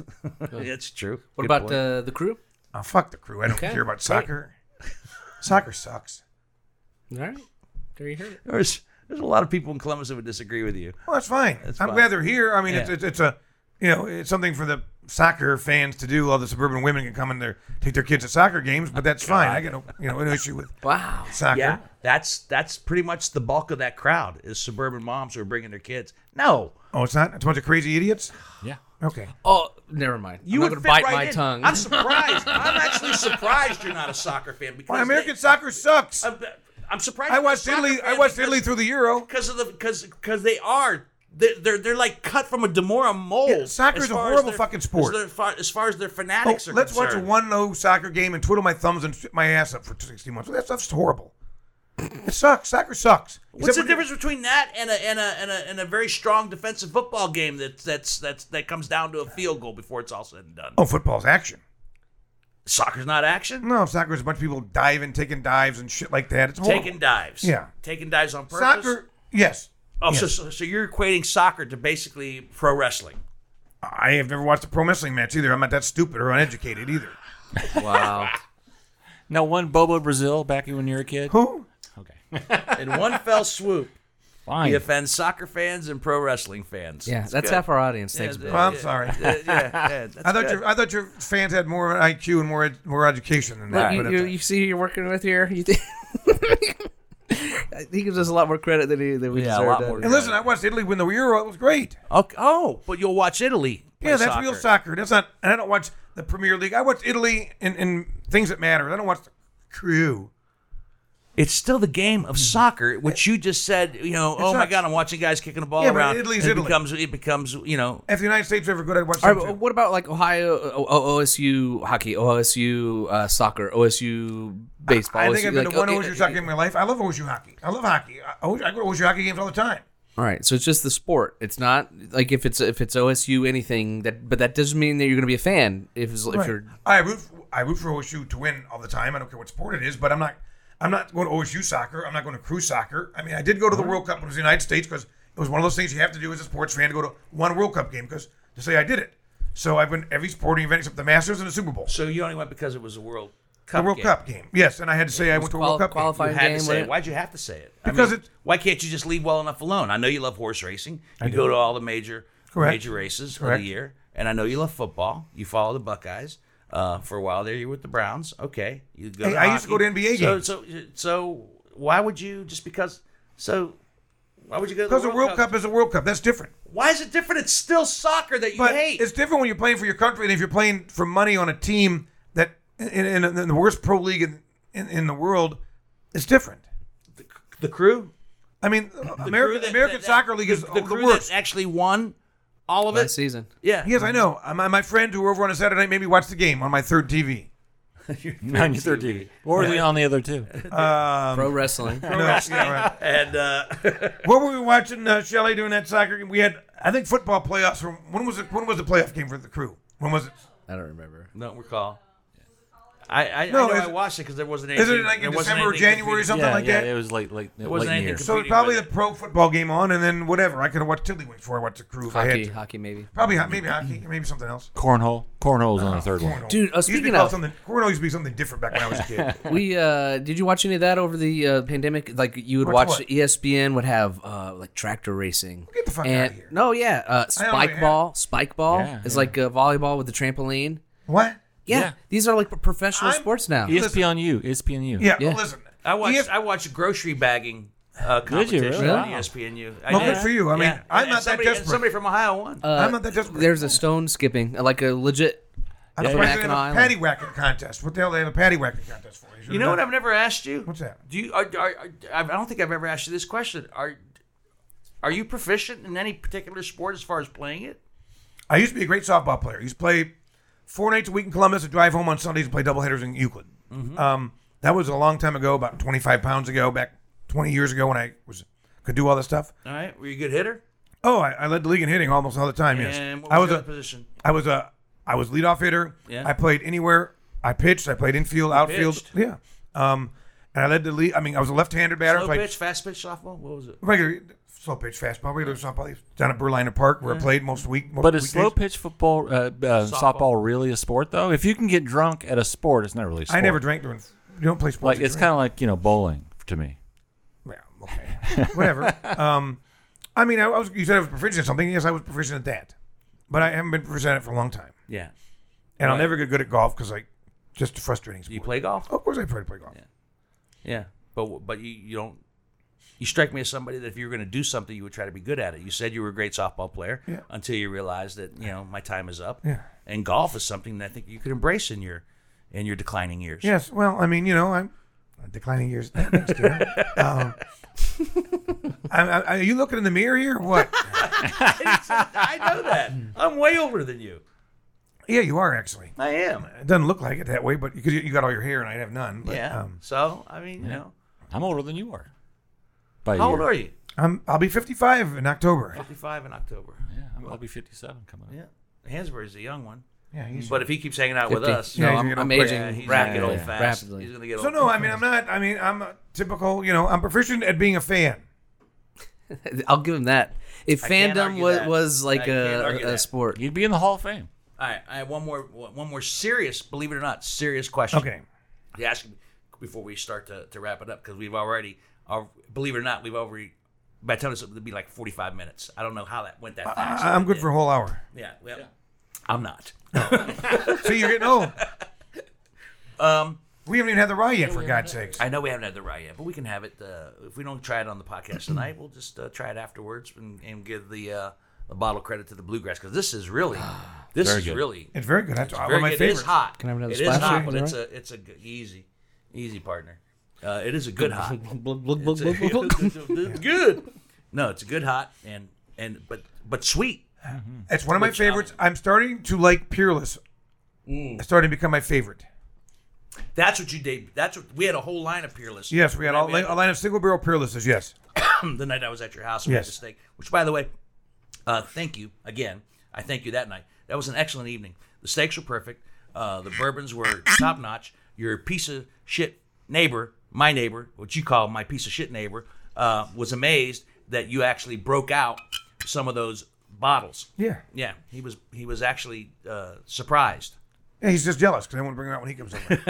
that's true. What Good about point. uh, the crew? Oh, fuck the crew. I don't Okay. care about soccer. Soccer sucks. All right. There you heard it. There's there's a lot of people in Columbus that would disagree with you. Well, that's fine. That's I'm fine. glad they're here. I mean, it's, Yeah. it's it's a you know it's something for the soccer fans to do. All the suburban women can come in there, take their kids to soccer games, but that's fine. I get no you know an issue with Wow. soccer. Yeah, that's that's pretty much the bulk of that crowd is suburban moms who are bringing their kids. No, Oh, it's not. It's a bunch of crazy idiots. Yeah. Okay. Oh, never mind. you I'm would not gonna fit bite right my in. tongue. I'm surprised. I'm actually surprised you're not a soccer fan because Well, American they- soccer sucks. I'm, I'm surprised. I you're not a watched soccer Italy. fan I watched because- Italy through the Euro. because of the because because they are they're they're, they're like cut from a Demora mold. Yeah, soccer's as a far as horrible their- fucking sport. As, their, far, as far as their Oh, fanatics are let's watch a concerned. one no soccer game and twiddle my thumbs and sit my ass up for sixty months. That stuff's horrible. It sucks. Soccer sucks. What's Except the for- difference between that and a and a and a, and a very strong defensive football game that's that's that's that comes down to a field goal before it's all said and done? Oh, football's action. Soccer's not action. No, soccer is a bunch of people diving, taking dives and shit like that. It's horrible. Taking dives. Yeah. Taking dives on purpose. Soccer, yes. Oh, so, yes. so so you're equating soccer to basically pro wrestling. I have never watched a pro wrestling match either. I'm not that stupid or uneducated either. Wow. Now, one Bobo Brazil back when you were a kid. Who? Okay. In one fell swoop, Fine. he offends soccer fans and pro wrestling fans. Yeah, It's that's good. half our audience. Thanks, Yeah, Bill. Well, I'm yeah, sorry. Yeah, yeah, yeah, that's I thought good. your I thought your fans had more I Q and more ed, more education than that. you, but you, it's- you see who you're working with here? You think he gives us a lot more credit than, he, than we Yeah, a deserve. lot to. more. and listen, I watched Italy win the Euro. It was great. Okay. Oh, but you'll watch Italy. play Yeah, that's soccer. real soccer. That's not. And I don't watch the Premier League. I watch Italy and, and things that matter. I don't watch the crew. It's still the game of soccer, which you just said. You know, oh my sucks. God, I'm watching guys kicking the ball Yeah, but around. Italy's and it Italy. becomes it becomes you know. If the United States were ever good, I'd watch All them right, too. but what about like Ohio, O- O- OSU hockey, O S U uh, soccer, O S U baseball? I O S think U, I've been like, to one okay, O S U soccer game in my life. I love O S U hockey. I love hockey. I, I go to O S U hockey games all the time. All right, so it's just the sport. It's not like if it's if it's O S U anything that, but that doesn't mean that you're going to be a fan. If it's, if Right. you're I root. For, I root for O S U to win all the time. I don't care what sport it is, but I'm not. I'm not going to O S U soccer. I'm not going to crew soccer. I mean, I did go to the World Cup when it was the United States because it was one of those things you have to do as a sports fan to go to one World Cup game because to say I did it. So I've been every sporting event except the Masters and the Super Bowl. So you only went because it was a World Cup. The World game. Cup game, yes, and I had to say I went to a quali- World Cup game. You qualifying had game. to say it. with- Why'd you have to say it? I Because mean, it- why can't you just leave well enough alone? I know you love horse racing. You go to all the major Correct. major races Correct. of the year, and I know you love football. You follow the Buckeyes. Uh, for a while there, you were with the Browns. Okay, you go. Hey, to I used to hockey. go to N B A So- games. So, so, why would you just because? So, why would you go to Because the a World Cup is a World Cup. That's different. Why is it different? It's still soccer that you But hate. it's different when you're playing for your country than if you're playing for money on a team that in, in, in the worst pro league in, in, in the world. It's different. the crew. I mean, The crew American that- American that- Soccer League is the, the, the the crew worst. that actually won all of it. last season. Yeah. Yes, I know. Uh, My, my friend who were over on a Saturday night made me watch the game on my third T V. On your third T V. Or the on the other two. Um, Pro wrestling. no, yeah, right. And uh, What were we watching, uh, Shelley, doing that soccer game? We had, I think, football playoffs. From when was it? When was the playoff game for the Crew? When was it? I don't remember. don't recall. I I, No, I know is I it- watched it because there wasn't anything. Is it like in there wasn't December or anything January or competing. something yeah, like yeah, that? it was late, late, There wasn't late in the anything year. com- So it's competing probably with the it. pro football game on, and then whatever. I could have watched Tiddlywinks before I watched the Crew if I had Hockey, to. hockey maybe. Probably ho- maybe hockey, maybe something else. Cornhole. Cornhole was on the third one. Cornhole. Dude, uh, Used to be speaking called of- something, cornhole used to be something different back when I was a kid. We uh, did you watch any of that over the uh, pandemic? Like you would Watch watch what? E S P N would have uh, like tractor racing. Get the fuck and, outta here. No, yeah, uh, I don't spike even ball. Spike ball Yeah, is yeah. like uh, volleyball with the trampoline. What? Yeah, Yeah. these are like professional I'm- sports now. E S P N U. E S P N U. Yeah, Yeah. well, listen. I watched E F- I watched grocery bagging uh, Did you competition really? on Wow. E S P N U. I Well, did. good for you. I mean, Yeah. I'm And not that somebody, and desperate. Somebody from Ohio won. Uh, I'm not that desperate. There's a stone skipping, like a legit. I'm Yeah, surprised yeah. they have a Mackinac patty whacking contest. What the hell they have a patty whacking contest for? you know what I've never asked you? What's that? Do you? Are, are, are, I don't think I've ever asked you this question. Are Are you proficient in any particular sport as far as playing it? I used to be a great softball player. I used to play four nights a week in Columbus and drive home on Sundays and play doubleheaders in Euclid. Mm-hmm. Um, that was a long time ago, about twenty-five pounds ago, back twenty years ago when I was could do all this stuff. All right. Were you a good hitter? Oh, I, I led the league in hitting almost all the time. Yes, And what I was was your a other position? I was a I was leadoff hitter. Yeah. I played anywhere. I pitched. I played infield, outfield. pitched? Yeah. Um, and I led the league. I mean, I was a left-handed batter. Slow I played pitch, fast pitch, softball. What was it? regular slow pitch, fastball, regular softball. Down at Berliner Park where I played most of the week. Most But of is the slow weekdays. pitch football, uh, uh, softball. Softball. really a sport, though? If you can get drunk at a sport, it's not really a sport. I never drank during. You don't play sports. Like, and it's drink. kind of like, you know, bowling to me. Yeah, okay. Whatever. Um, I mean, I, I was. You said I was proficient at something. Yes, I was proficient at that, but I haven't been proficient at it for a long time, Yeah. and I'll Right. never get good at golf because like just frustrating. Do you sport. play golf? Oh, of course, I try to play golf. Yeah. Yeah. But but you, you don't. You strike me as somebody that if you were going to do something, you would try to be good at it. You said you were a great softball player Yeah. until you realized that you know my time is up. Yeah. And golf is something that I think you could embrace in your in your declining years. Yes. Well, I mean, you know, I'm declining years. Thanks, Darren. um, I, I, are you looking in the mirror here or what? I know that. I'm way older than you. Yeah, you are actually. I am. It doesn't look like it that way, but because you, you got all your hair and I have none. But, Yeah. Um, So I mean, you know, I'm older than you are. By a how old year. are you? I'm. I'll be fifty-five in October. fifty-five in October. Yeah, I'm, I'll be fifty-seven coming up. Yeah. Hansberry's a young one. Yeah. He's, But if he keeps hanging out with fifty. us, No, Yeah, I'm, he's I'm gonna- aging yeah, he's rapidly. gonna get old fast. rapidly. He's gonna get old. so no, I mean, I'm not. I mean, I'm a typical. You know, I'm proficient at being a fan. I'll give him that. If I can't fandom argue was, that. was like I can't a, argue a that. sport, You'd be in the Hall of Fame. All right, I have one more one more serious, believe it or not, serious question. Okay. To ask you before we start to, to wrap it up because we've already, uh, believe it or not, we've already. By the time it's it'll be like forty-five minutes. I don't know how that went that fast. I, I'm It good did. for a whole hour. Yeah, well, I'm not. See, you're getting old. Um, We haven't even had the rye yet, for God's sakes. I know we haven't had the rye yet, but we can have it. Uh, if we don't try it on the podcast tonight, we'll just uh, try it afterwards and, and give the uh, the bottle credit to the bluegrass because this is really, this Very is good. really It's very good. That's one very of my good. favorites. It is hot. Can I have another It is splash hot, here? but Is it's that a it's a good, easy, easy partner. Uh, it is a good hot. Blug, blug, blug, It's, a- blug, blug, blug. it's good. No, it's a good hot and and but but sweet. It's one of my Which, um, favorites. I'm starting to like Peerless. It's starting to become my favorite. That's what you did. That's what we had a whole line of Peerless. Yes, we had all, a line of single barrel Peerlesses. Yes. the night I was at your house and we had Yes. the steak. Which, by the way, uh, thank you again. I thank you that night. That was an excellent evening. The steaks were perfect. Uh, the bourbons were top notch. Your piece of shit neighbor, my neighbor, what you call my piece of shit neighbor, uh, was amazed that you actually broke out some of those bottles. Yeah. Yeah, he was he was actually uh, surprised. Yeah, he's just jealous because I want to bring him out when he comes over.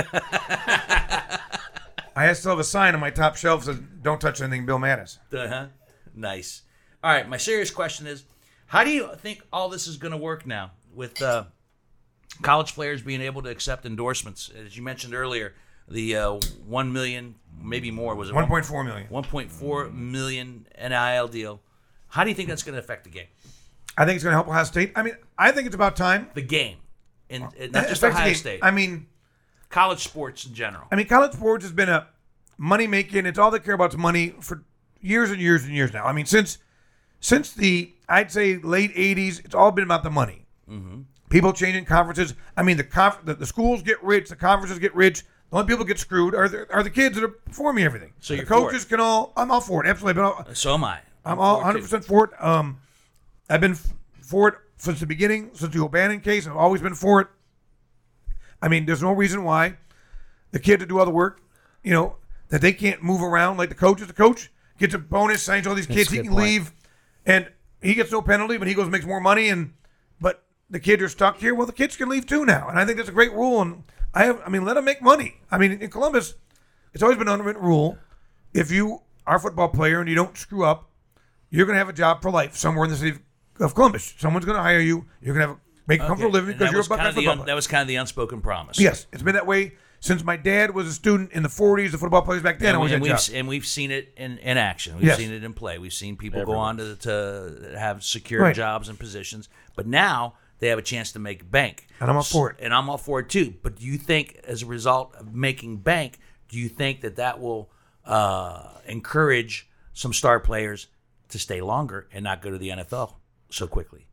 I still have a sign on my top shelf that says, "Don't touch anything, Bill Mattis." Uh-huh. Nice. All right, my serious question is, how do you think all this is going to work now with uh, college players being able to accept endorsements? As you mentioned earlier, the uh, one million, maybe more, was it one point four million. one point four million N I L deal. How do you think that's going to affect the game? I think it's going to help Ohio State. I mean, I think it's about time. The game, and, and not It just affects the Ohio game. State, I mean, college sports in general. I mean, college sports has been a money making. It's all they care about is money for years and years and years now. I mean, since since the I'd say late eighties, it's all been about the money. Mm-hmm. people changing conferences. I mean, the, conf- the the schools get rich, the conferences get rich. The only people get screwed are the, are the kids that are performing everything. So the you're for coaches can all. I'm all for it. Absolutely. But I'll, So am I. I'm all for it, one hundred percent for it. Um, I've been f- for it since the beginning, since the O'Bannon case. I've always been for it. I mean, there's no reason why the kid to do all the work, you know, that they can't move around like the coach is the coach, gets a bonus, signs all these kids, a he good can point. leave, and he gets no penalty, but he goes and makes more money, and but the kids are stuck here. Well, the kids can leave too now, and I think that's a great rule. And I have, I mean, let them make money. I mean, in Columbus, it's always been an unwritten rule: if you are a football player and you don't screw up, you're going to have a job for life somewhere in the city of Columbus. Someone's going to hire you. You're going to have a, make a comfortable living And because that you're a was kind Buckeye of the football un- player. That was kind of the unspoken promise. Yes, it's been that way since my dad was a student in the forties. The football players back then And, always and had we've jobs. and we've seen it in, in action. We've Yes. seen it in play. We've seen people Everywhere. go on to to have secure Right. jobs and positions, but now they have a chance to make bank. And I'm all for it. And I'm all for it too. But do you think, as a result of making bank, do you think that that will uh, encourage some star players to stay longer and not go to the N F L so quickly?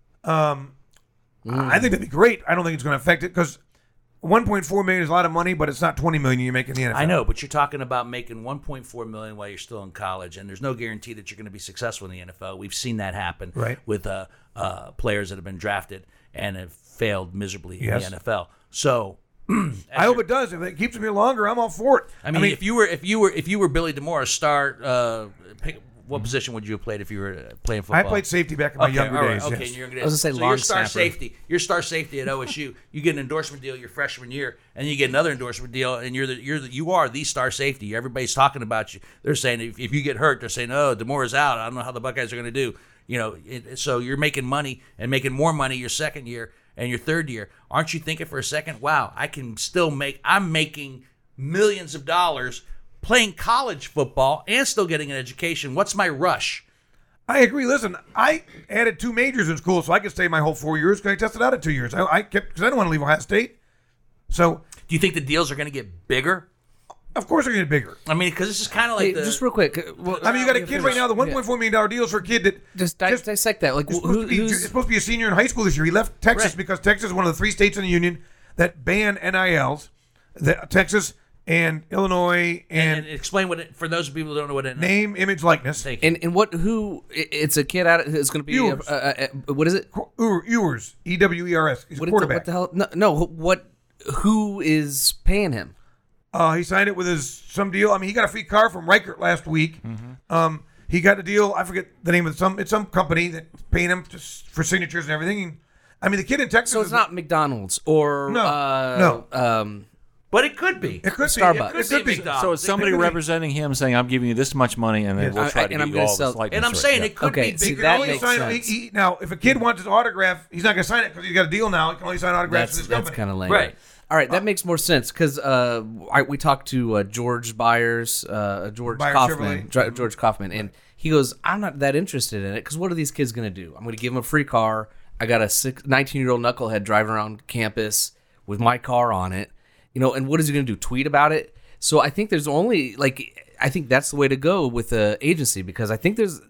I think that'd be great. I don't think it's going to affect it because one point four million is a lot of money, but it's not twenty million you make in the N F L. I know, but you're talking about making one point four million dollars while you're still in college, and there's no guarantee that you're going to be successful in the N F L. We've seen that happen Right. with uh, uh, players that have been drafted and have failed miserably Yes. in the N F L. So, I hope it does. If it keeps me longer, I'm all for it. I mean, if you were if you were if you were Billy DeMore, a star, uh, pick, what position would you have played if you were uh, playing football? I played safety back in my Okay, younger all right, days. okay, yes. in your younger days. I was gonna say so long you're star snapper. safety. You're star safety at O S U. You get an endorsement deal your freshman year, and you get another endorsement deal, and you're the you're the, you are the star safety. Everybody's talking about you. They're saying if, if you get hurt, they're saying, oh, DeMore is out. I don't know how the Buckeyes are going to do. You know, it, so you're making money and making more money your second year and your third year. Aren't you thinking for a second, wow, I can still make. I'm making millions of dollars playing college football and still getting an education. What's my rush? I agree. Listen, I added two majors in school so I could stay my whole four years because I tested out at two years. I, I kept because I don't want to leave Ohio State. So, Do you think the deals are going to get bigger? of course, they're going to get bigger. I mean, because this is kind of like Hey, the, just real quick. uh, Well, I mean, you got a kid right now. The one point four million dollar deal is for a kid that just, di- just- dissect that. Like, is who, supposed, to be, who's is supposed to be a senior in high school this year. He left Texas Right. because Texas is one of the three states in the union that ban N I Ls. The, Texas and Illinois and, and, and explain what it, for those people who don't know what it name, image, likeness. Thank you. and and what who? i- It's a kid out. It's going to be. A, Ewers. a, a, a, what is it? Ewers, Ewers, E W E R S. He's a What, the, quarterback. what the hell? No, no. What? Who is paying him? Uh, he signed it with his some deal. I mean, he got a free car from Reichert last week. Um, he got a deal. I forget the name of some. It's some company that's paying him just for signatures and everything. I mean, the kid in Texas. So it's is- not McDonald's or No, uh, Um, But it could be. It could Starbucks. be. It, it could be. McDonald's. So it's somebody It could be. representing him saying, "I'm giving you this much money, and then Yes. we'll I- try I- to and get I'm you gonna all sell- this likeness." And I'm right, saying yeah. it could Okay, be see, bigger. that than Only makes those. sign, he, sense. he, now, if a kid wants his autograph, he's not going to sign it because he's got a deal now. He can only sign autographs that's for this that's company. kind of lame. Right. All right, that makes more sense because uh, I, we talked to uh, George Byers, uh, George Byers Kaufman, Chevrolet. Dr- George Kaufman, and he goes, "I'm not that interested in it because what are these kids going to do? I'm going to give them a free car. I got a six, nineteen-year-old knucklehead driving around campus with my car on it, you know. And what is he going to do? Tweet about it? So I think there's only like I think that's the way to go with the agency because I think there's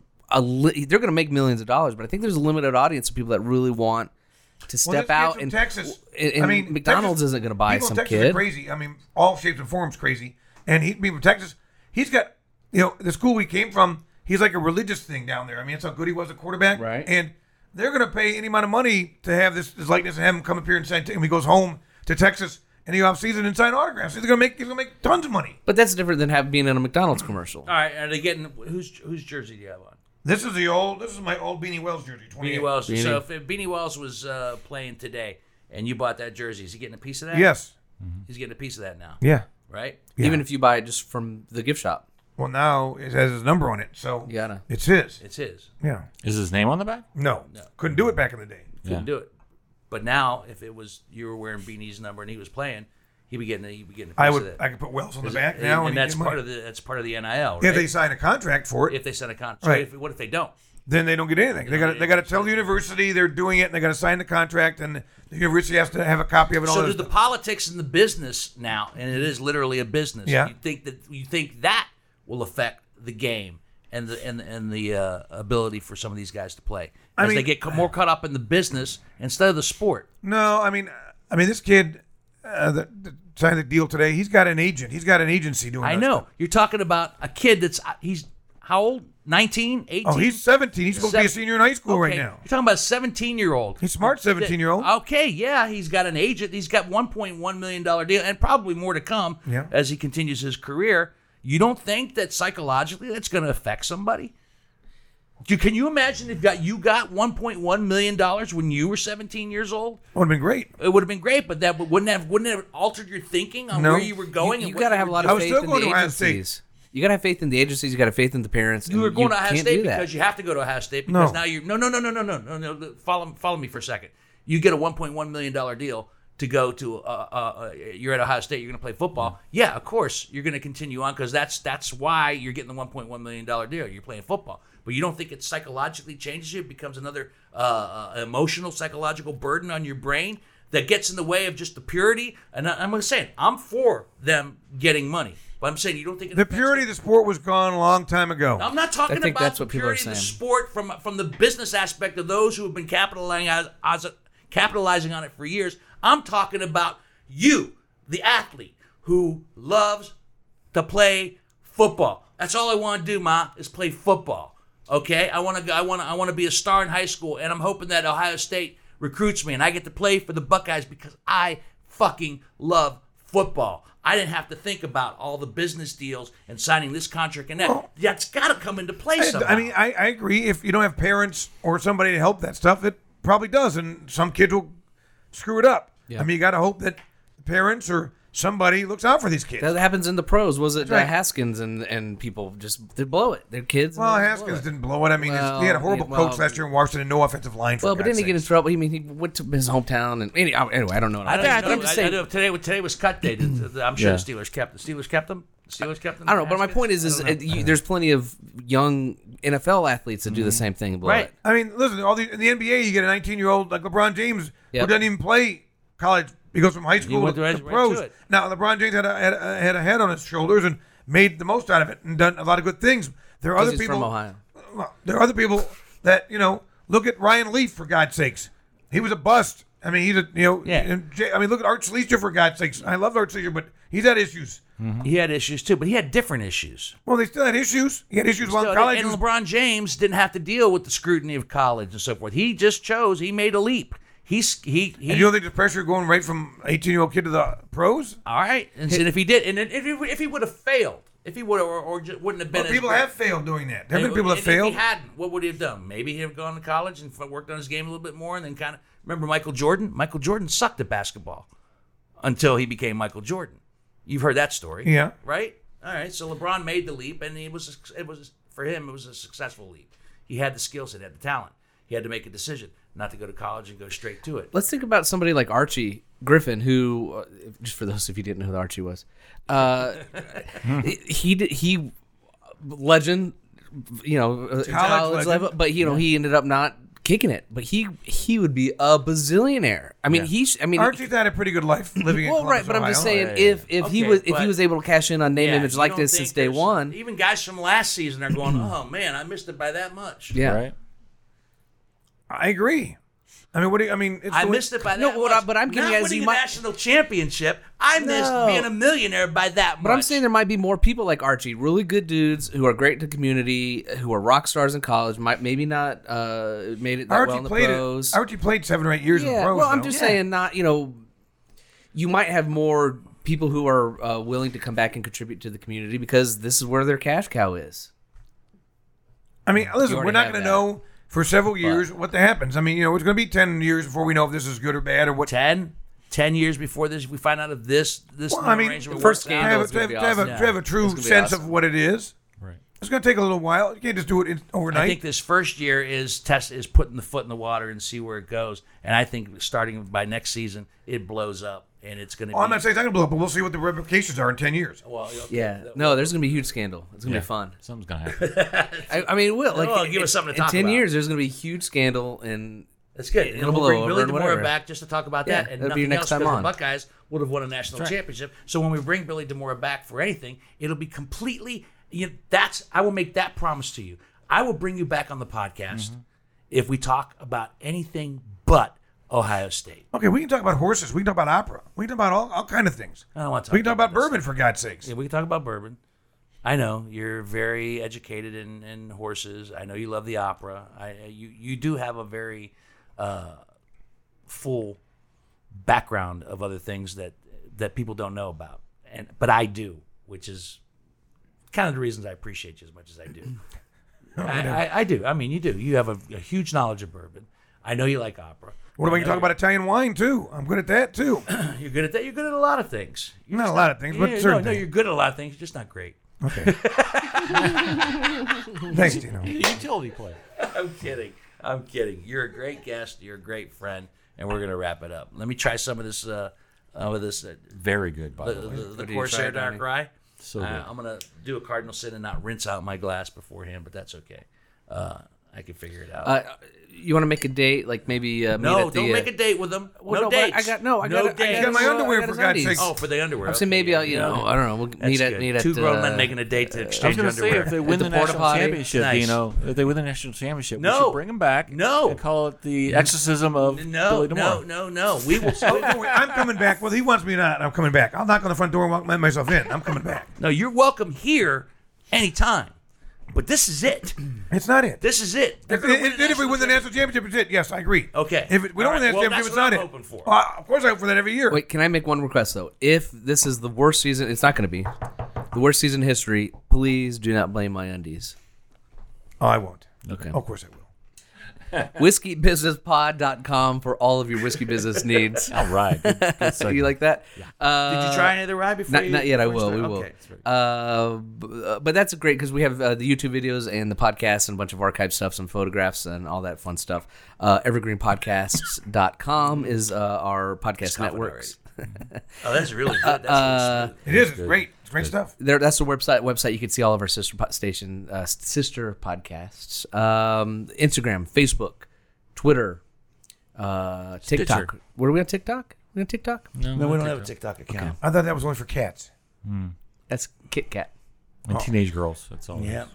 a li- they're going to make millions of dollars, but I think there's a limited audience of people that really want to Well, step this kid's out from and Texas. and, and I mean, McDonald's Texas- isn't going to buy people in some Texas kid. Are crazy. I mean, all shapes and forms crazy. And he, people from Texas, he's got, you know, the school we came from. He's like a religious thing down there. I mean, that's how good he was at quarterback. Right. And they're going to pay any amount of money to have this, this likeness and have him come up here and sign. And he goes home to Texas and he off season and sign autographs. He's going to make. He's going to make tons of money. But that's different than having being in a McDonald's commercial. All right, are they getting whose whose jersey do you have on? This is the old. This is my old Beanie Wells jersey. twenty-eight. Beanie Wells. Beanie. So if, if Beanie Wells was uh, playing today and you bought that jersey, is he getting a piece of that? Yes. He's getting a piece of that now, Yeah. right? Yeah. Even if you buy it just from the gift shop. Well, now it has his number on it, so You gotta. it's his. It's his. Yeah. Is his name on the back? No. Couldn't do it back in the day. Couldn't Yeah. do it. But now, if it was you were wearing Beanie's number and he was playing, he'd be getting a, he'd be getting a piece I of would. that. I could put Wells on the back and, now, and and, that's he'd get part money. of the that's part of the N I L. Right? If they sign a contract for it, if they send a contract, Right. if, what if they don't? then they don't get anything. They got they got to tell the university they're doing it, and they got to sign the contract, and the university has to have a copy of it. and So all do that the stuff. politics and the business now, and it is literally a business. Yeah. You think that you think that will affect the game and the and and the uh, ability for some of these guys to play I as mean- they get ca- more caught up in the business instead of the sport. No, I mean, I mean, this kid uh, that, that signed the deal today. He's got an agent. He's got an agency doing. I that know stuff. you're talking about a kid that's uh, he's how old? nineteen, eighteen? Oh, he's seventeen. He's supposed to be a Seven- senior in high school right Okay, now. You're talking about a seventeen-year-old. He's smart, seventeen-year-old. Okay, yeah, he's got an agent. He's got one point one million dollars deal, and probably more to come Yeah. as he continues his career. You don't think that psychologically that's going to affect somebody? Do, can you imagine if got, you got one point one million dollars when you were seventeen years old? Would have been great. It would have been great, but that wouldn't have wouldn't have altered your thinking on No. where you were going. You, and you what got to you have a were lot I of was faith still in going the to Ohio agencies. You got to have faith in the agencies. You got to have faith in the parents. You and were going to Ohio can't State do that. because you have to go to Ohio State because No. now you're no no no no no no no no follow follow me for a second. You get a one point one million dollar deal to go to uh, uh, uh, you're at Ohio State. You're going to play football. Yeah, of course you're going to continue on because that's that's why you're getting the one point one million dollar deal. You're playing football, but you don't think it psychologically changes you? It becomes another uh, uh, emotional psychological burden on your brain that gets in the way of just the purity. And I, I'm saying I'm for them getting money, but I'm saying you don't think it The affects purity of the sport was gone a long time ago. I'm not talking I think about that's the what people are purity of the saying. sport from from the business aspect of those who have been capitalizing as, as capitalizing on it for years. I'm talking about you, the athlete who loves to play football. That's all I want to do, Ma, is play football. Okay, I want to I want to I want to be a star in high school, and I'm hoping that Ohio State recruits me and I get to play for the Buckeyes because I fucking love football. I didn't have to think about all the business deals and signing this contract and that. Well, That's got to come into play somehow. I mean, I, I agree. If you don't have parents or somebody to help that stuff, it probably does, and some kids will screw it up. Yeah. I mean, you got to hope that parents or somebody looks out for these kids. That happens in the pros. Was it uh, right. Haskins and and people just they blow it? Their kids. and Well, they blow Haskins it. didn't blow it. I mean, Well, he had a horrible yeah, well, coach last year in Washington, no offensive line for Well, but God's didn't he get in sakes. trouble? I mean, he went to his hometown and any, anyway, I don't know. I don't I know. think the I, same- I know today, today, today was cut day. I'm sure Yeah. the Steelers kept the Steelers kept them. The Steelers kept them. I don't know, but my Haskins? point is, is I don't it, know. you, there's plenty of young N F L athletes that do the same thing. And blow Right. it. I mean, listen, all the, in the N B A, you get a nineteen-year-old like LeBron James who Yep. doesn't even play college. He goes from high school went to, right- to right pros. to it. Now, LeBron James had a, had, a, had a head on his shoulders and made the most out of it and done a lot of good things. There are 'Cause other he's people from Ohio. Well, there are other people that you know. Look at Ryan Leaf, for God's sakes. He was a bust. I mean, he's a you know. Yeah. and J- I mean, look at Art Schlechter, for God's sakes. I love Art Schlechter, but he's had issues. He had issues too, but he had different issues. Well, they still had issues. He had issues while in Still, college. and He was- LeBron James didn't have to deal with the scrutiny of college and so forth. He just chose. He made a leap. He's he he. and you don't think the pressure going right from eighteen-year-old kid to the pros? all right, and, and if he did, and then if he, if he would have failed, if he would have or, or just wouldn't have been. Well, as people great- have failed doing that. There have And- been people that and failed. If he hadn't, what would he have done? Maybe he'd have gone to college and f- worked on his game a little bit more, and then kind of remember Michael Jordan. Michael Jordan sucked at basketball until he became Michael Jordan. You've heard that story, Yeah. right? All right. So LeBron made the leap, and it was a, it was for him. It was a successful leap. He had the skill set, had the talent. He had to make a decision not to go to college and go straight to it. Let's think about somebody like Archie Griffin, who, uh, just for those of you who didn't know who Archie was, uh, he did, he legend, you know, uh, college, legend. level, but you know he ended up not kicking it. But he he would be a bazillionaire. I mean, he. sh- I mean, Archie's had a pretty good life living in well, Columbus, right. But I'm just Ohio. saying, Yeah, yeah, if if yeah. he Okay, was if but- he was able to cash in on name, Yeah, image, you likeness don't since think day there's- one, Even guys from last season are going, "Oh man, I missed it by that much." yeah. Right? I agree. I mean, what do you, I mean? It's I the way- missed it by that No, much. what I- but I'm giving Not you as winning you a might- national championship. I missed No. being a millionaire by that much. But I'm saying there might be more people like Archie, really good dudes who are great to the community, who are rock stars in college, might maybe not uh, made it that Archie well in the played pros. it. Archie played seven or eight years in the yeah, pros. well, I'm though. just Yeah. saying, not you know, you might have more people who are uh, willing to come back and contribute to the community because this is where their cash cow is. I mean, listen, already we're not have going to that. know for several years what happens. I mean, you know, it's going to be ten years before we know if this is good or bad or what. ten, ten years before this, we find out if this this Well, new I mean, arrangement first works to out. scandal have, is a, to gonna have, be to have a, awesome. to have a true It's gonna be sense awesome. of what it is. Right. It's going to take a little while. You can't just do it in, overnight. I think this first year is test is putting the foot in the water and see where it goes. And I think starting by next season, it blows up, and it's going to. well, be, I'm not saying it's not going to blow up, but we'll see what the ramifications are in ten years. Well, okay. Yeah, no, there's gonna be a huge scandal. It's gonna Yeah. be fun. Something's gonna happen. I, I mean, it will like Well, give us something to in talk ten about. years. There's gonna be a huge scandal, and That's good. It'll And we'll blow bring over Billy and DeMora whatever. back just to talk about Yeah, that, and that'll be nothing your else next time because the on. Buckeyes would have won a national championship. So when we bring Billy DeMora back for anything, it'll be completely You, that's I will make that promise to you. I will bring you back on the podcast Mm-hmm. if we talk about anything but Ohio State. Okay, we can talk about horses. We can talk about opera. We can talk about all, all kind of things. I don't want to talk We can talk about this. bourbon, for God's sakes. Yeah, we can talk about bourbon. I know you're very educated in, in horses. I know you love the opera. I you you do have a very uh, full background of other things that that people don't know about, and but I do, which is kind of the reasons I appreciate you as much as I do. I, I, I do. I mean, you do. You have a, a huge knowledge of bourbon. I know you like opera. What about you talk about Italian wine, too? I'm good at that, too. You're good at that. You're good at a lot of things. You're Not just a lot of things, but yeah, certain no, no, things. you're good at a lot of things. You're just not great. Okay. Thanks, Dino. Utility player. I'm kidding. I'm kidding. You're a great guest. You're a great friend, and we're gonna wrap it up. Let me try some of this. Uh, uh with this, uh, Very good, by the, the way. the, the do you Corsair try, Dark Donnie? Rye. So Uh, good. I'm gonna do a cardinal sin and not rinse out my glass beforehand, but that's okay. Uh, I can figure it out. Uh, you want to make a date, like maybe uh, meet no, at the, don't uh, make a date with them. well, no, no, but dates. I got- no, I no got- I dates. I got my Uh, underwear, I got for his God's undies. sakes. Oh, for the underwear. I'm saying okay, maybe yeah, I'll, you yeah. know, I don't know. We'll That's meet at good. meet at Two grown uh, men making a date to I was exchange going to say, underwear. if they win the the, porta national potty. championship, Nice. you know, if they win the national championship, No. we should bring them back. No. and call it the exorcism of no, Billy no, DeMore. no, no. We will. Oh, don't worry, I'm coming back. Whether he wants me or not, I'm coming back. I'll knock on the front door and walk let myself in. I'm coming back. No, you're welcome here anytime. But this is it. It's not it. This is it. They're If, gonna if, win if, if we win the national championship, it's it. Yes, I agree. Okay. If it, we don't All win the right. national Well, championship, that's it's what not I'm it. hoping for. Well, of course, I hope for that every year. Wait, can I make one request though? If this is the worst season, it's not going to be the worst season in history. Please do not blame my undies. Oh, I won't. Okay. Of course I will. whiskey business pod dot com for all of your whiskey business needs. All right. Good, good segue. You like that? Uh, Did you try any of the rye before? Not, you, not yet. I before will. you We started? will. Okay. Uh, b- uh, but that's great because we have uh, the YouTube videos and the podcast and a bunch of archive stuff, some photographs and all that fun stuff. Uh, evergreen podcasts dot com is uh, our podcast Confident networks. Oh, that's really good. That's Uh, really It is. It's great. It's great stuff. There, that's the website. Website you can see all of our sister po- station, uh, sister podcasts. Um, Instagram, Facebook, Twitter, uh, TikTok. Stitcher. What are we on TikTok? We on TikTok? smooth. No, we don't have a TikTok account. I thought that was only for cats. That's Kit Kat. and teenage girls. That's all. Yeah.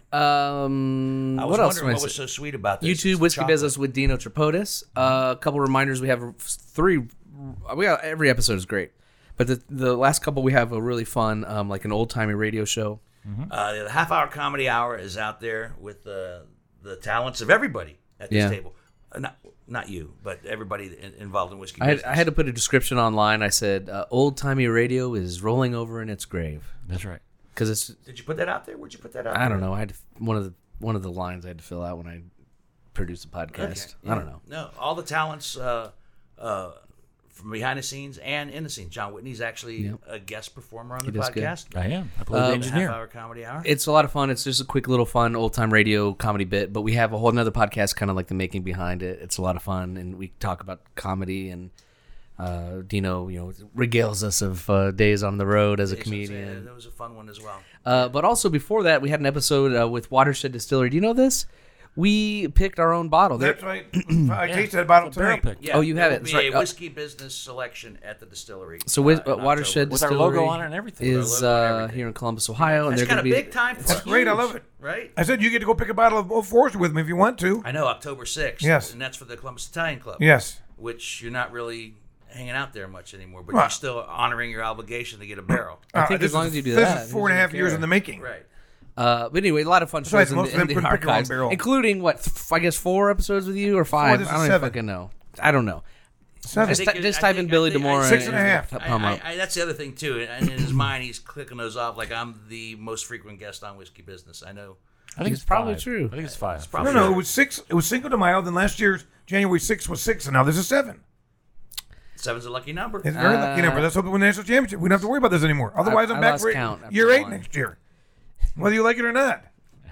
Um, I was what else? wondering am I what was saying? so sweet about this. YouTube It's Whiskey chocolate. Business with Dino Tripodis. Uh, a couple reminders. We have three. We got every episode is great, but the the last couple we have a really fun, um, like an old timey radio show. Uh, the half hour comedy hour is out there with the the talents of everybody at this Yeah. table. Uh, not not you, but everybody in, involved in whiskey I had, business. I had to put a description online. I said, uh, "Old timey radio is rolling over in its grave," That's right. because it's. Did you put that out there? Where'd you put that out? I don't there? know. I had to, one of the one of the lines I had to fill out when I produced the podcast. Okay. I don't know. No, all the talents uh, uh, from behind the scenes and in the scenes. John Whitney's actually Yep. a guest performer on He the does good. podcast. I am. I play the Um, engineer. Half hour comedy hour. It's a lot of fun. It's just a quick little fun old time radio comedy bit, but we have a whole nother podcast, kind of like the making behind it. It's a lot of fun, and we talk about comedy and. Uh, Dino, you know, regales us of uh, days on the road as a Yeah, comedian. that was a fun one as well. Uh, but also before that, we had an episode uh, with Watershed Distillery. Do you know this? We picked our own bottle. They're- That's right. I tasted that bottle Barrel tonight. pick. Yeah, Oh, you there have will it. That's Be right. a Uh, whiskey business selection at the distillery. So with, uh, uh, in Watershed October. With our Distillery logo on it and everything. is With our logo and uh, everything. here in Columbus, Ohio, and That's they're kind going of to be big time for That's us. great. I love it. Right? I said you get to go pick a bottle of Old Forester with me if you want to. I know, October sixth. Yes. And that's for the Columbus Italian Club. Yes. Which you're not really hanging out there much anymore, but Well- you're still honoring your obligation to get a barrel. I think Uh, as this long is- as you do this that, is four and a who's half gonna years care? in the making. Right. Uh, but anyway, a lot of fun right, shows in, most the, of in them the couldn't pick their own archives, barrel. including what th- I guess four episodes with you or five. this I is don't even seven. fucking know. I don't know. Seven. Just, I think ty- it- just I type think- in Billy I think- DeMore. I- Six and a half. it'll I, come I, up. I, that's the other thing too. And in his mind, he's clicking those off like I'm the most frequent guest on Whiskey Business. I know. I think It's it's probably five. true. I think it's five. It's No, probably no, it was six. It was Cinco de Mayo. Then last year's January sixth was six, and now this is seven. Seven's a lucky number. It's a very lucky Uh, number. Let's hope we win the national championship. We don't have to worry about this anymore. Otherwise, I I'm back lost for count after year eight one. next year, whether you like it or not.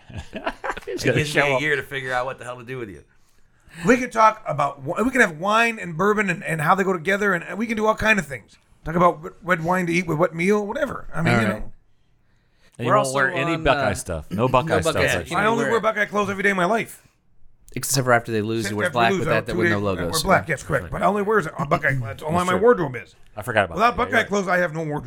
It's It gonna gives me show a up. year to figure out what the hell to do with you. We can talk about. wi- We can have wine and bourbon and, and how they go together, and we can do all kind of things. Talk about what, what wine to eat with what meal, whatever. I mean, All you right. know, And We're you won't also wear any on, Buckeye uh, stuff. No Buckeye no stuff. Buckeye section. stuff. I You only wear wear it. Buckeye clothes every day of my life. Except for after they lose, he wears After black we with lose, that, uh, that two with no days- logos. We're black, yes, correct. But I only wear a Buckeye clothes. That's all That's my true. wardrobe is. I forgot about Without that. Yeah, Buckeye you're right. clothes, I have no wardrobe.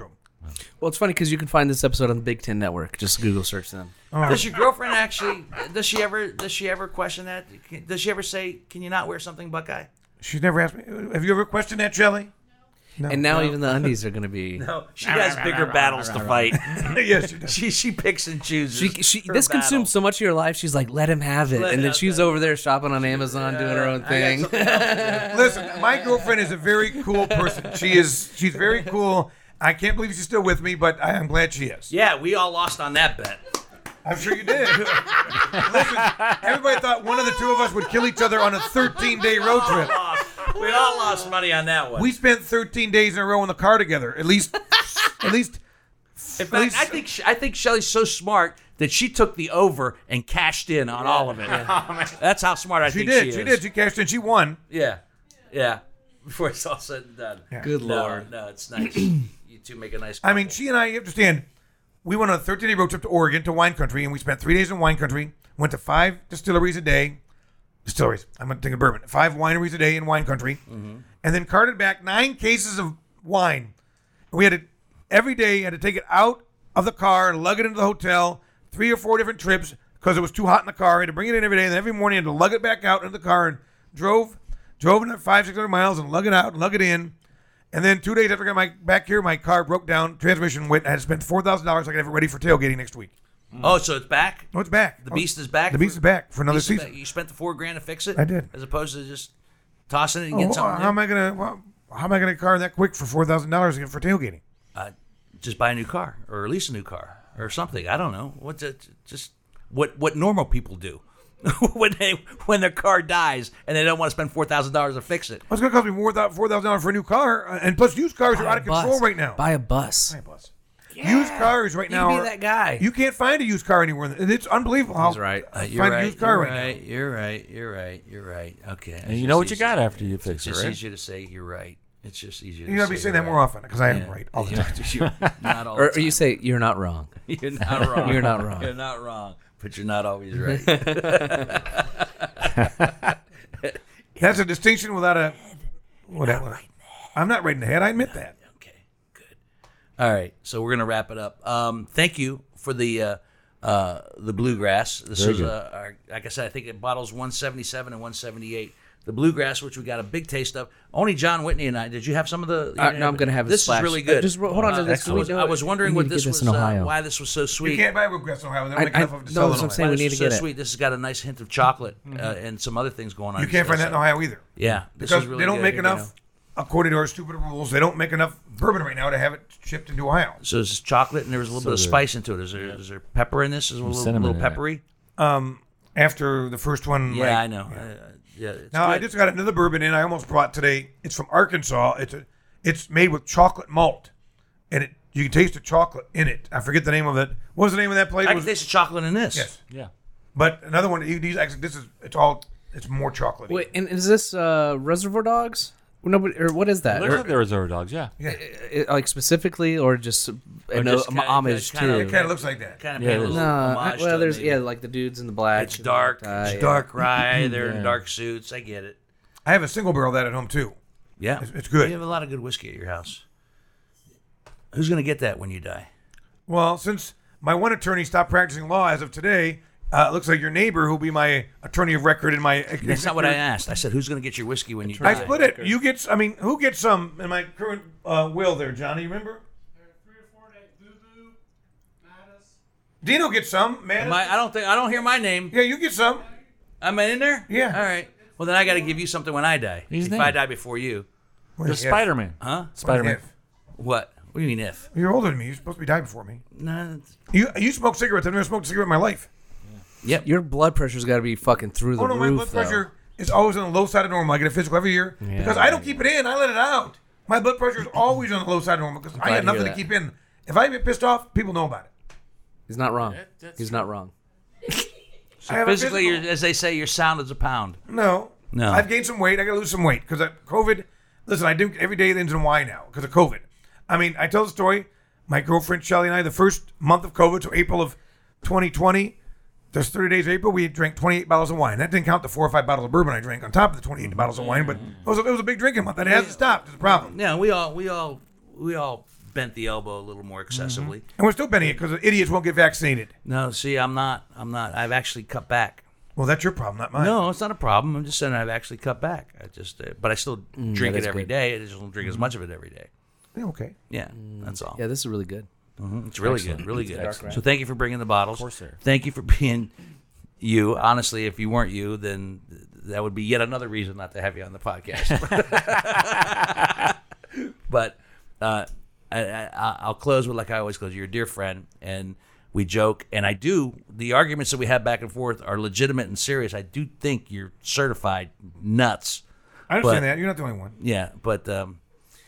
Well, it's funny because you can find this episode on the Big Ten Network. Just Google search them. Does your girlfriend actually? Does she ever? Does she ever question that? Does she ever say, "Can you not wear something, Buckeye"? She's never asked me. Have you ever questioned that, Shelley? No. And now even the undies are going to be. No, she has bigger battles to fight. Yes, she does. She she picks and chooses. She, she her this battle. consumes so much of your life. She's like, let him have it, Let and then him she's have over there shopping on Amazon, doing her own I got thing. something else. Listen, my girlfriend is a very cool person. She is. She's very cool. I can't believe she's still with me, but I am glad she is. Yeah, we all lost on that bet. I'm sure you did. Listen, everybody thought one of the two of us would kill each other on a thirteen-day road trip. We all lost money on that one. We spent thirteen days in a row in the car together. At least, at least. In at fact, least- I think I think Shelly's so smart that she took the over and cashed in on all of it. That's how smart I she think did. she is. She did. She cashed in. She won. Yeah, yeah. Before it's all said and done. Good No, lord. no, it's nice. You two make a nice. I mean, couple. she and I, you understand, we went on a thirteen-day road trip to Oregon, to wine country, and we spent three days in wine country, went to five distilleries a day, distilleries, I'm going to think of bourbon, five wineries a day in wine country, Mm-hmm. and then carted back nine cases of wine. We had to, every day, had to take it out of the car and lug it into the hotel, three or four different trips, because it was too hot in the car. We had to bring it in every day, and then every morning had to lug it back out into the car, and drove, drove it five, six hundred miles, and lug it out, and lug it in. And then two days after I got my back here, my car broke down, transmission went. I had to spend four thousand dollars so I could have it ready for tailgating next week. Oh, so it's back. Oh, it's back. The beast is back. The beast for- is back for another Beast is season. back. You spent the four grand to fix it. I did. as opposed to just tossing it and Oh, getting well, something. how am new? I gonna? Well, how am I gonna car that quick for four thousand dollars for tailgating? Uh, just buy a new car or lease a new car or something. I don't know. What's it? Just what what normal people do when they when their car dies and they don't want to spend four thousand dollars to fix it. Well, it's gonna cost me more than four thousand dollars for a new car, uh, and plus used cars are Buy out a of control bus. right now. Buy a bus. Bus. Used cars right You now. be are- that guy. You can't find a used car anywhere, and it's unbelievable how He's right. Uh, to you're find right. a used car you're right, right. You're right. You're right. You're right. Okay. And you know what you got after you It's fix it, just right? easier to say you're right. It's just easier. now. You gotta be say saying that you're more right. often because I am Yeah. right all the Yeah. time. You're not all Or, the or you time. say you're not wrong. You're not wrong. You're not wrong. You're not wrong. But you're not always right. That's a distinction without a. Whatever. I'm not right in the head. I admit that. Okay, good. All right, so we're gonna wrap it up. Um, thank you for the uh, uh, the bluegrass. This Very is good. uh, our, like I said, I think it bottles one seventy-seven and one seventy-eight. The bluegrass, which we got a big taste of. Only John Whitney and I. Did you have some of the? you Uh, didn't no, I'm gonna have a This splash. is really Uh, good. just hold on to Uh, this. I was, We do I it. was wondering We what need to this get was. this in Uh, Ohio. why this was so sweet. You can't buy bluegrass in Ohio. They don't I- make I- enough of it to no, sell that's in what I'm saying. Why we this need was to so get it. sweet. This has got a nice hint of chocolate uh, and some other things going on. You can't find that in Ohio either. Yeah, this Because is really they don't good, make you enough, know. according to our stupid rules, they don't make enough bourbon right now to have it shipped into Ohio. So it's chocolate and there was a little So bit of good. spice into it. Is there, is there pepper in this? Is it a little, cinnamon little in there. peppery? Um, after the first one, Yeah, like- I know. Uh, yeah, it's Now I good. just got another bourbon in. I almost brought today. It's from Arkansas. It's a, it's made with chocolate malt, and it you can taste the chocolate in it. I forget the name of it. What was the name of that place? I It can was- taste the chocolate in this. yes, Yeah. but another one. These actually, this is it's all it's more chocolate. Wait, and is this uh, Reservoir Dogs? Nobody, or what is that? Looks Or, like the Reservoir Dogs, yeah. uh, like specifically, or just an just o- kinda- homage kinda- to? It kind of looks like that. Kind of Yeah, paying it a is. little No, I- homage to well, it, there's maybe. yeah, like the dudes in the black. It's dark. Uh, it's yeah. dark, right? They're in Yeah. dark suits. I get it. I have a single barrel of that at home too. Yeah, It's- it's good. You have a lot of good whiskey at your house. Who's gonna get that when you die? Well, since my one attorney stopped practicing law as of today, uh, it looks like your neighbor, who'll be my attorney of record in my. That's not what I asked. I said, who's gonna get your whiskey when you die? I split it. You get. I mean, who gets some in my current uh, will there, Johnny? You remember? Three or four days. Boo Boo, Mattis. Dino gets some. Man, Am I, I don't think I don't hear my name. yeah, you get some. Am I in there? Yeah. All right. Well, then I got to give you something when I die. He's if there. I die before you, The Yeah. Spider-Man. huh? Spider-Man. If. What? What do you mean if? You're older than me. You're supposed to be dying before me. No. You you smoke cigarettes. I've never smoked a cigarette in my life. Yep. Your blood pressure's got to be fucking through the Oh no, my roof. blood though. pressure is always on the low side of normal. I get a physical every year Yeah. because I don't keep it in. I let it out. My blood pressure is always on the low side of normal because I glad got to hear nothing to that. keep in. If I get pissed off, people know about it. He's not wrong. He's not wrong. I have a Physically, physical- you're, as they say, you're sound as a pound. No. No. I've gained some weight. I got to lose some weight because of COVID. Listen, I drink every day that ends in Y now because of COVID. I mean, I tell the story. My girlfriend Shelly and I, the first month of COVID, so April of twenty twenty, there's thirty days of April, we drank twenty-eight bottles of wine. That didn't count the four or five bottles of bourbon I drank on top of the twenty-eight bottles of wine, but it was a, it was a big drinking month. That hasn't stopped. It's a problem. Yeah, we all we all we all bent the elbow a little more excessively. And we're still bending it because idiots won't get vaccinated. No, see, I'm not. I'm not. I've actually cut back. Well, that's your problem, not mine. No, it's not a problem. I'm just saying I've actually cut back. I just, uh, but I still drink that it is every good. day. I just don't drink as much of it every day. Yeah, okay. Yeah, that's all. Yeah, this is really good. It's really good, really good. So thank you for bringing the bottles. Of course, sir. Thank you for being you. Honestly, if you weren't you, then that would be yet another reason not to have you on the podcast. But uh, I, I, I'll close with like I always close. You're a dear friend, and we joke, and I do. The arguments that we have back and forth are legitimate and serious. I do think you're certified nuts. I understand But- that. You're not the only one. Yeah, but um,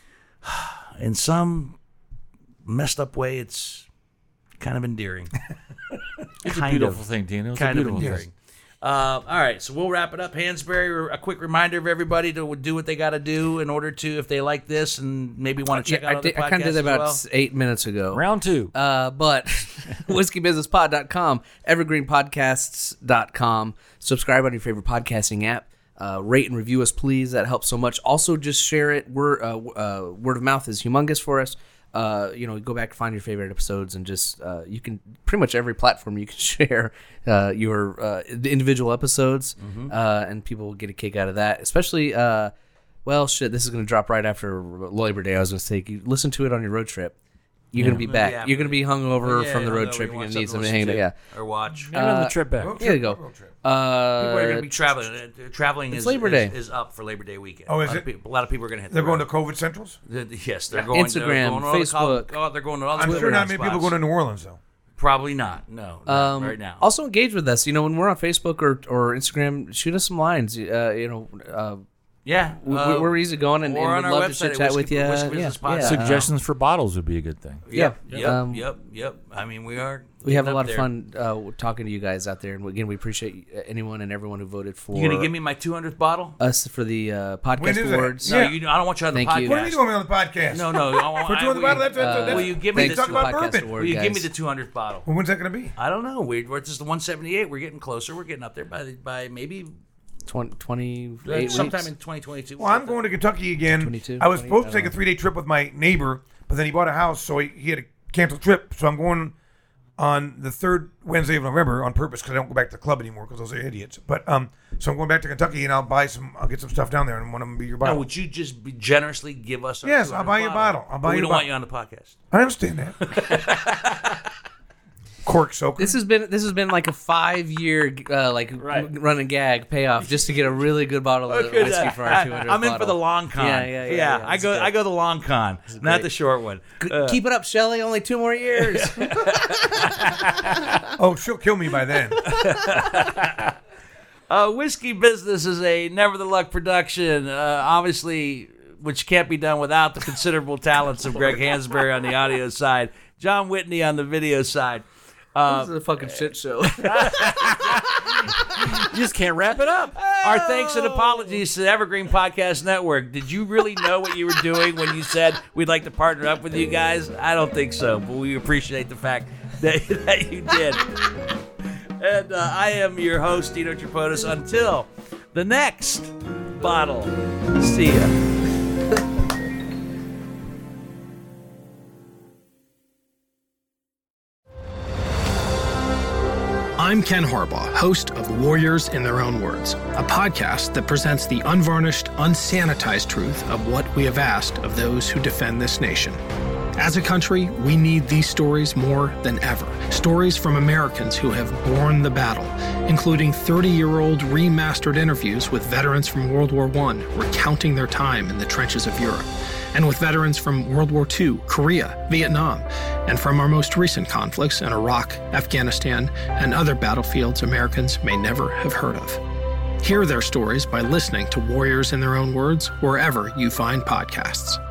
in some messed up way, it's kind of endearing. It's a Kind beautiful of. thing, Dino. It's kind a of beautiful endearing. thing. Uh, all right, so we'll wrap it up. Hansberry, a quick reminder of everybody to do what they got to do in order to, if they like this and maybe want to check Yeah, out I, other did, I kind podcasts of did that as about well. s- eight minutes ago. Round two. Uh, but whiskey business pod dot com, evergreen podcasts dot com. Subscribe on your favorite podcasting app. Uh, rate and review us, please. That helps so much. Also, just share it. Word, uh, uh, word of mouth is humongous for us. Uh, you know, go back, find your favorite episodes, and just uh, you can pretty much every platform you can share uh, your uh, the individual episodes, uh, and people will get a kick out of that. Especially, uh, well, shit, this is going to drop right after Labor Day. I was going to say, you listen to it on your road trip. You're going to be back. Yeah. You're going to be hungover Yeah, from the road hungover, trip. you You're want going to need something something to to hang listen out. to Yeah. or watch. Maybe on the trip back. Road There you trip, go. road trip. Uh, People are going to be traveling. Uh, Traveling is Labor is- Day. is up for Labor Day weekend. Oh, a is lot of it? people- a lot of people are going to hit. They're the going to road. COVID centrals? The- Yes, they're going. Instagram, they're going to all the Facebook. col- oh, they're going to all the I'm Twitter sure not many hotspots. people going to New Orleans, though. Probably not. No, not Um, right now. Also engage with us. You know, when we're on Facebook or, or Instagram, shoot us some lines. Uh, you know, uh, yeah, we, uh, we're easy going and, or and on we'd our love website to at chit chat with Whiskey- you. Whiskey Yeah, Business yeah. Podcast. Suggestions for bottles would be a good thing. Yep, Yeah, yep, um, yep, yep. I mean, we are. We have a getting lot up of there. fun uh, talking to you guys out there. And again, we appreciate anyone and everyone who voted for You gonna give me my two hundredth bottle? us for the uh, podcast When is it? awards. No, Yeah. you, I don't want you on the Thank podcast. you. What do you mean you want me on the podcast? No, no. I want, For I- two hundred will bottle, you- that's, that's, uh, that's, will you give me we the talk two- about podcast bourbon. award, Will you give me guys. the two hundredth bottle? Well, when's that going to be? I don't know. We're, we're just the one seventy-eight. We're getting closer. We're getting up there by the, by maybe twenty, twenty-eight sometime weeks. in twenty twenty-two. Well, I'm going to Kentucky again. twenty-two, I was twenty, supposed I to take don't a three-day trip with my neighbor, but then he bought a house, so he, he had to cancel the trip. So I'm going on the third Wednesday of November on purpose because I don't go back to the club anymore because those are idiots. But um, so I'm going back to Kentucky and I'll buy some. I'll get some stuff down there, and one of them will be your Now, bottle. would you just be generously give us? Our Yes, I'll two hundredth buy you a bottle. I'll buy But we you a don't bottle. want you on the podcast. I understand that. Cork soaker. This has been this has been like a five year uh, like Right. run and gag payoff just to get a really good bottle of whiskey for our two hundredth I'm in for the bottle. long con. Yeah, yeah, yeah, yeah, I it's go. good. I go the long con, not great. the short one. G- Uh, Keep it up, Shelly. Only two more years. Oh, she'll kill me by then. Uh, Whiskey Business is a Never the Luck production, uh, obviously, which can't be done without the considerable talents of Greg Hansberry on the audio side, John Whitney on the video side. This is a fucking shit show. You just can't wrap it up. Our thanks and apologies to the Evergreen Podcast Network. Did you really know what you were doing when you said we'd like to partner up with you guys? I don't think so, but we appreciate the fact that, that you did. And uh, I am your host, Dino Tripodis. Until the next bottle. See ya. I'm Ken Harbaugh, host of Warriors in Their Own Words, a podcast that presents the unvarnished, unsanitized truth of what we have asked of those who defend this nation. As a country, we need these stories more than ever. Stories from Americans who have borne the battle, including thirty-year-old remastered interviews with veterans from World War One recounting their time in the trenches of Europe, and with veterans from World War Two, Korea, Vietnam, and from our most recent conflicts in Iraq, Afghanistan, and other battlefields Americans may never have heard of. Hear their stories by listening to Warriors in Their Own Words wherever you find podcasts.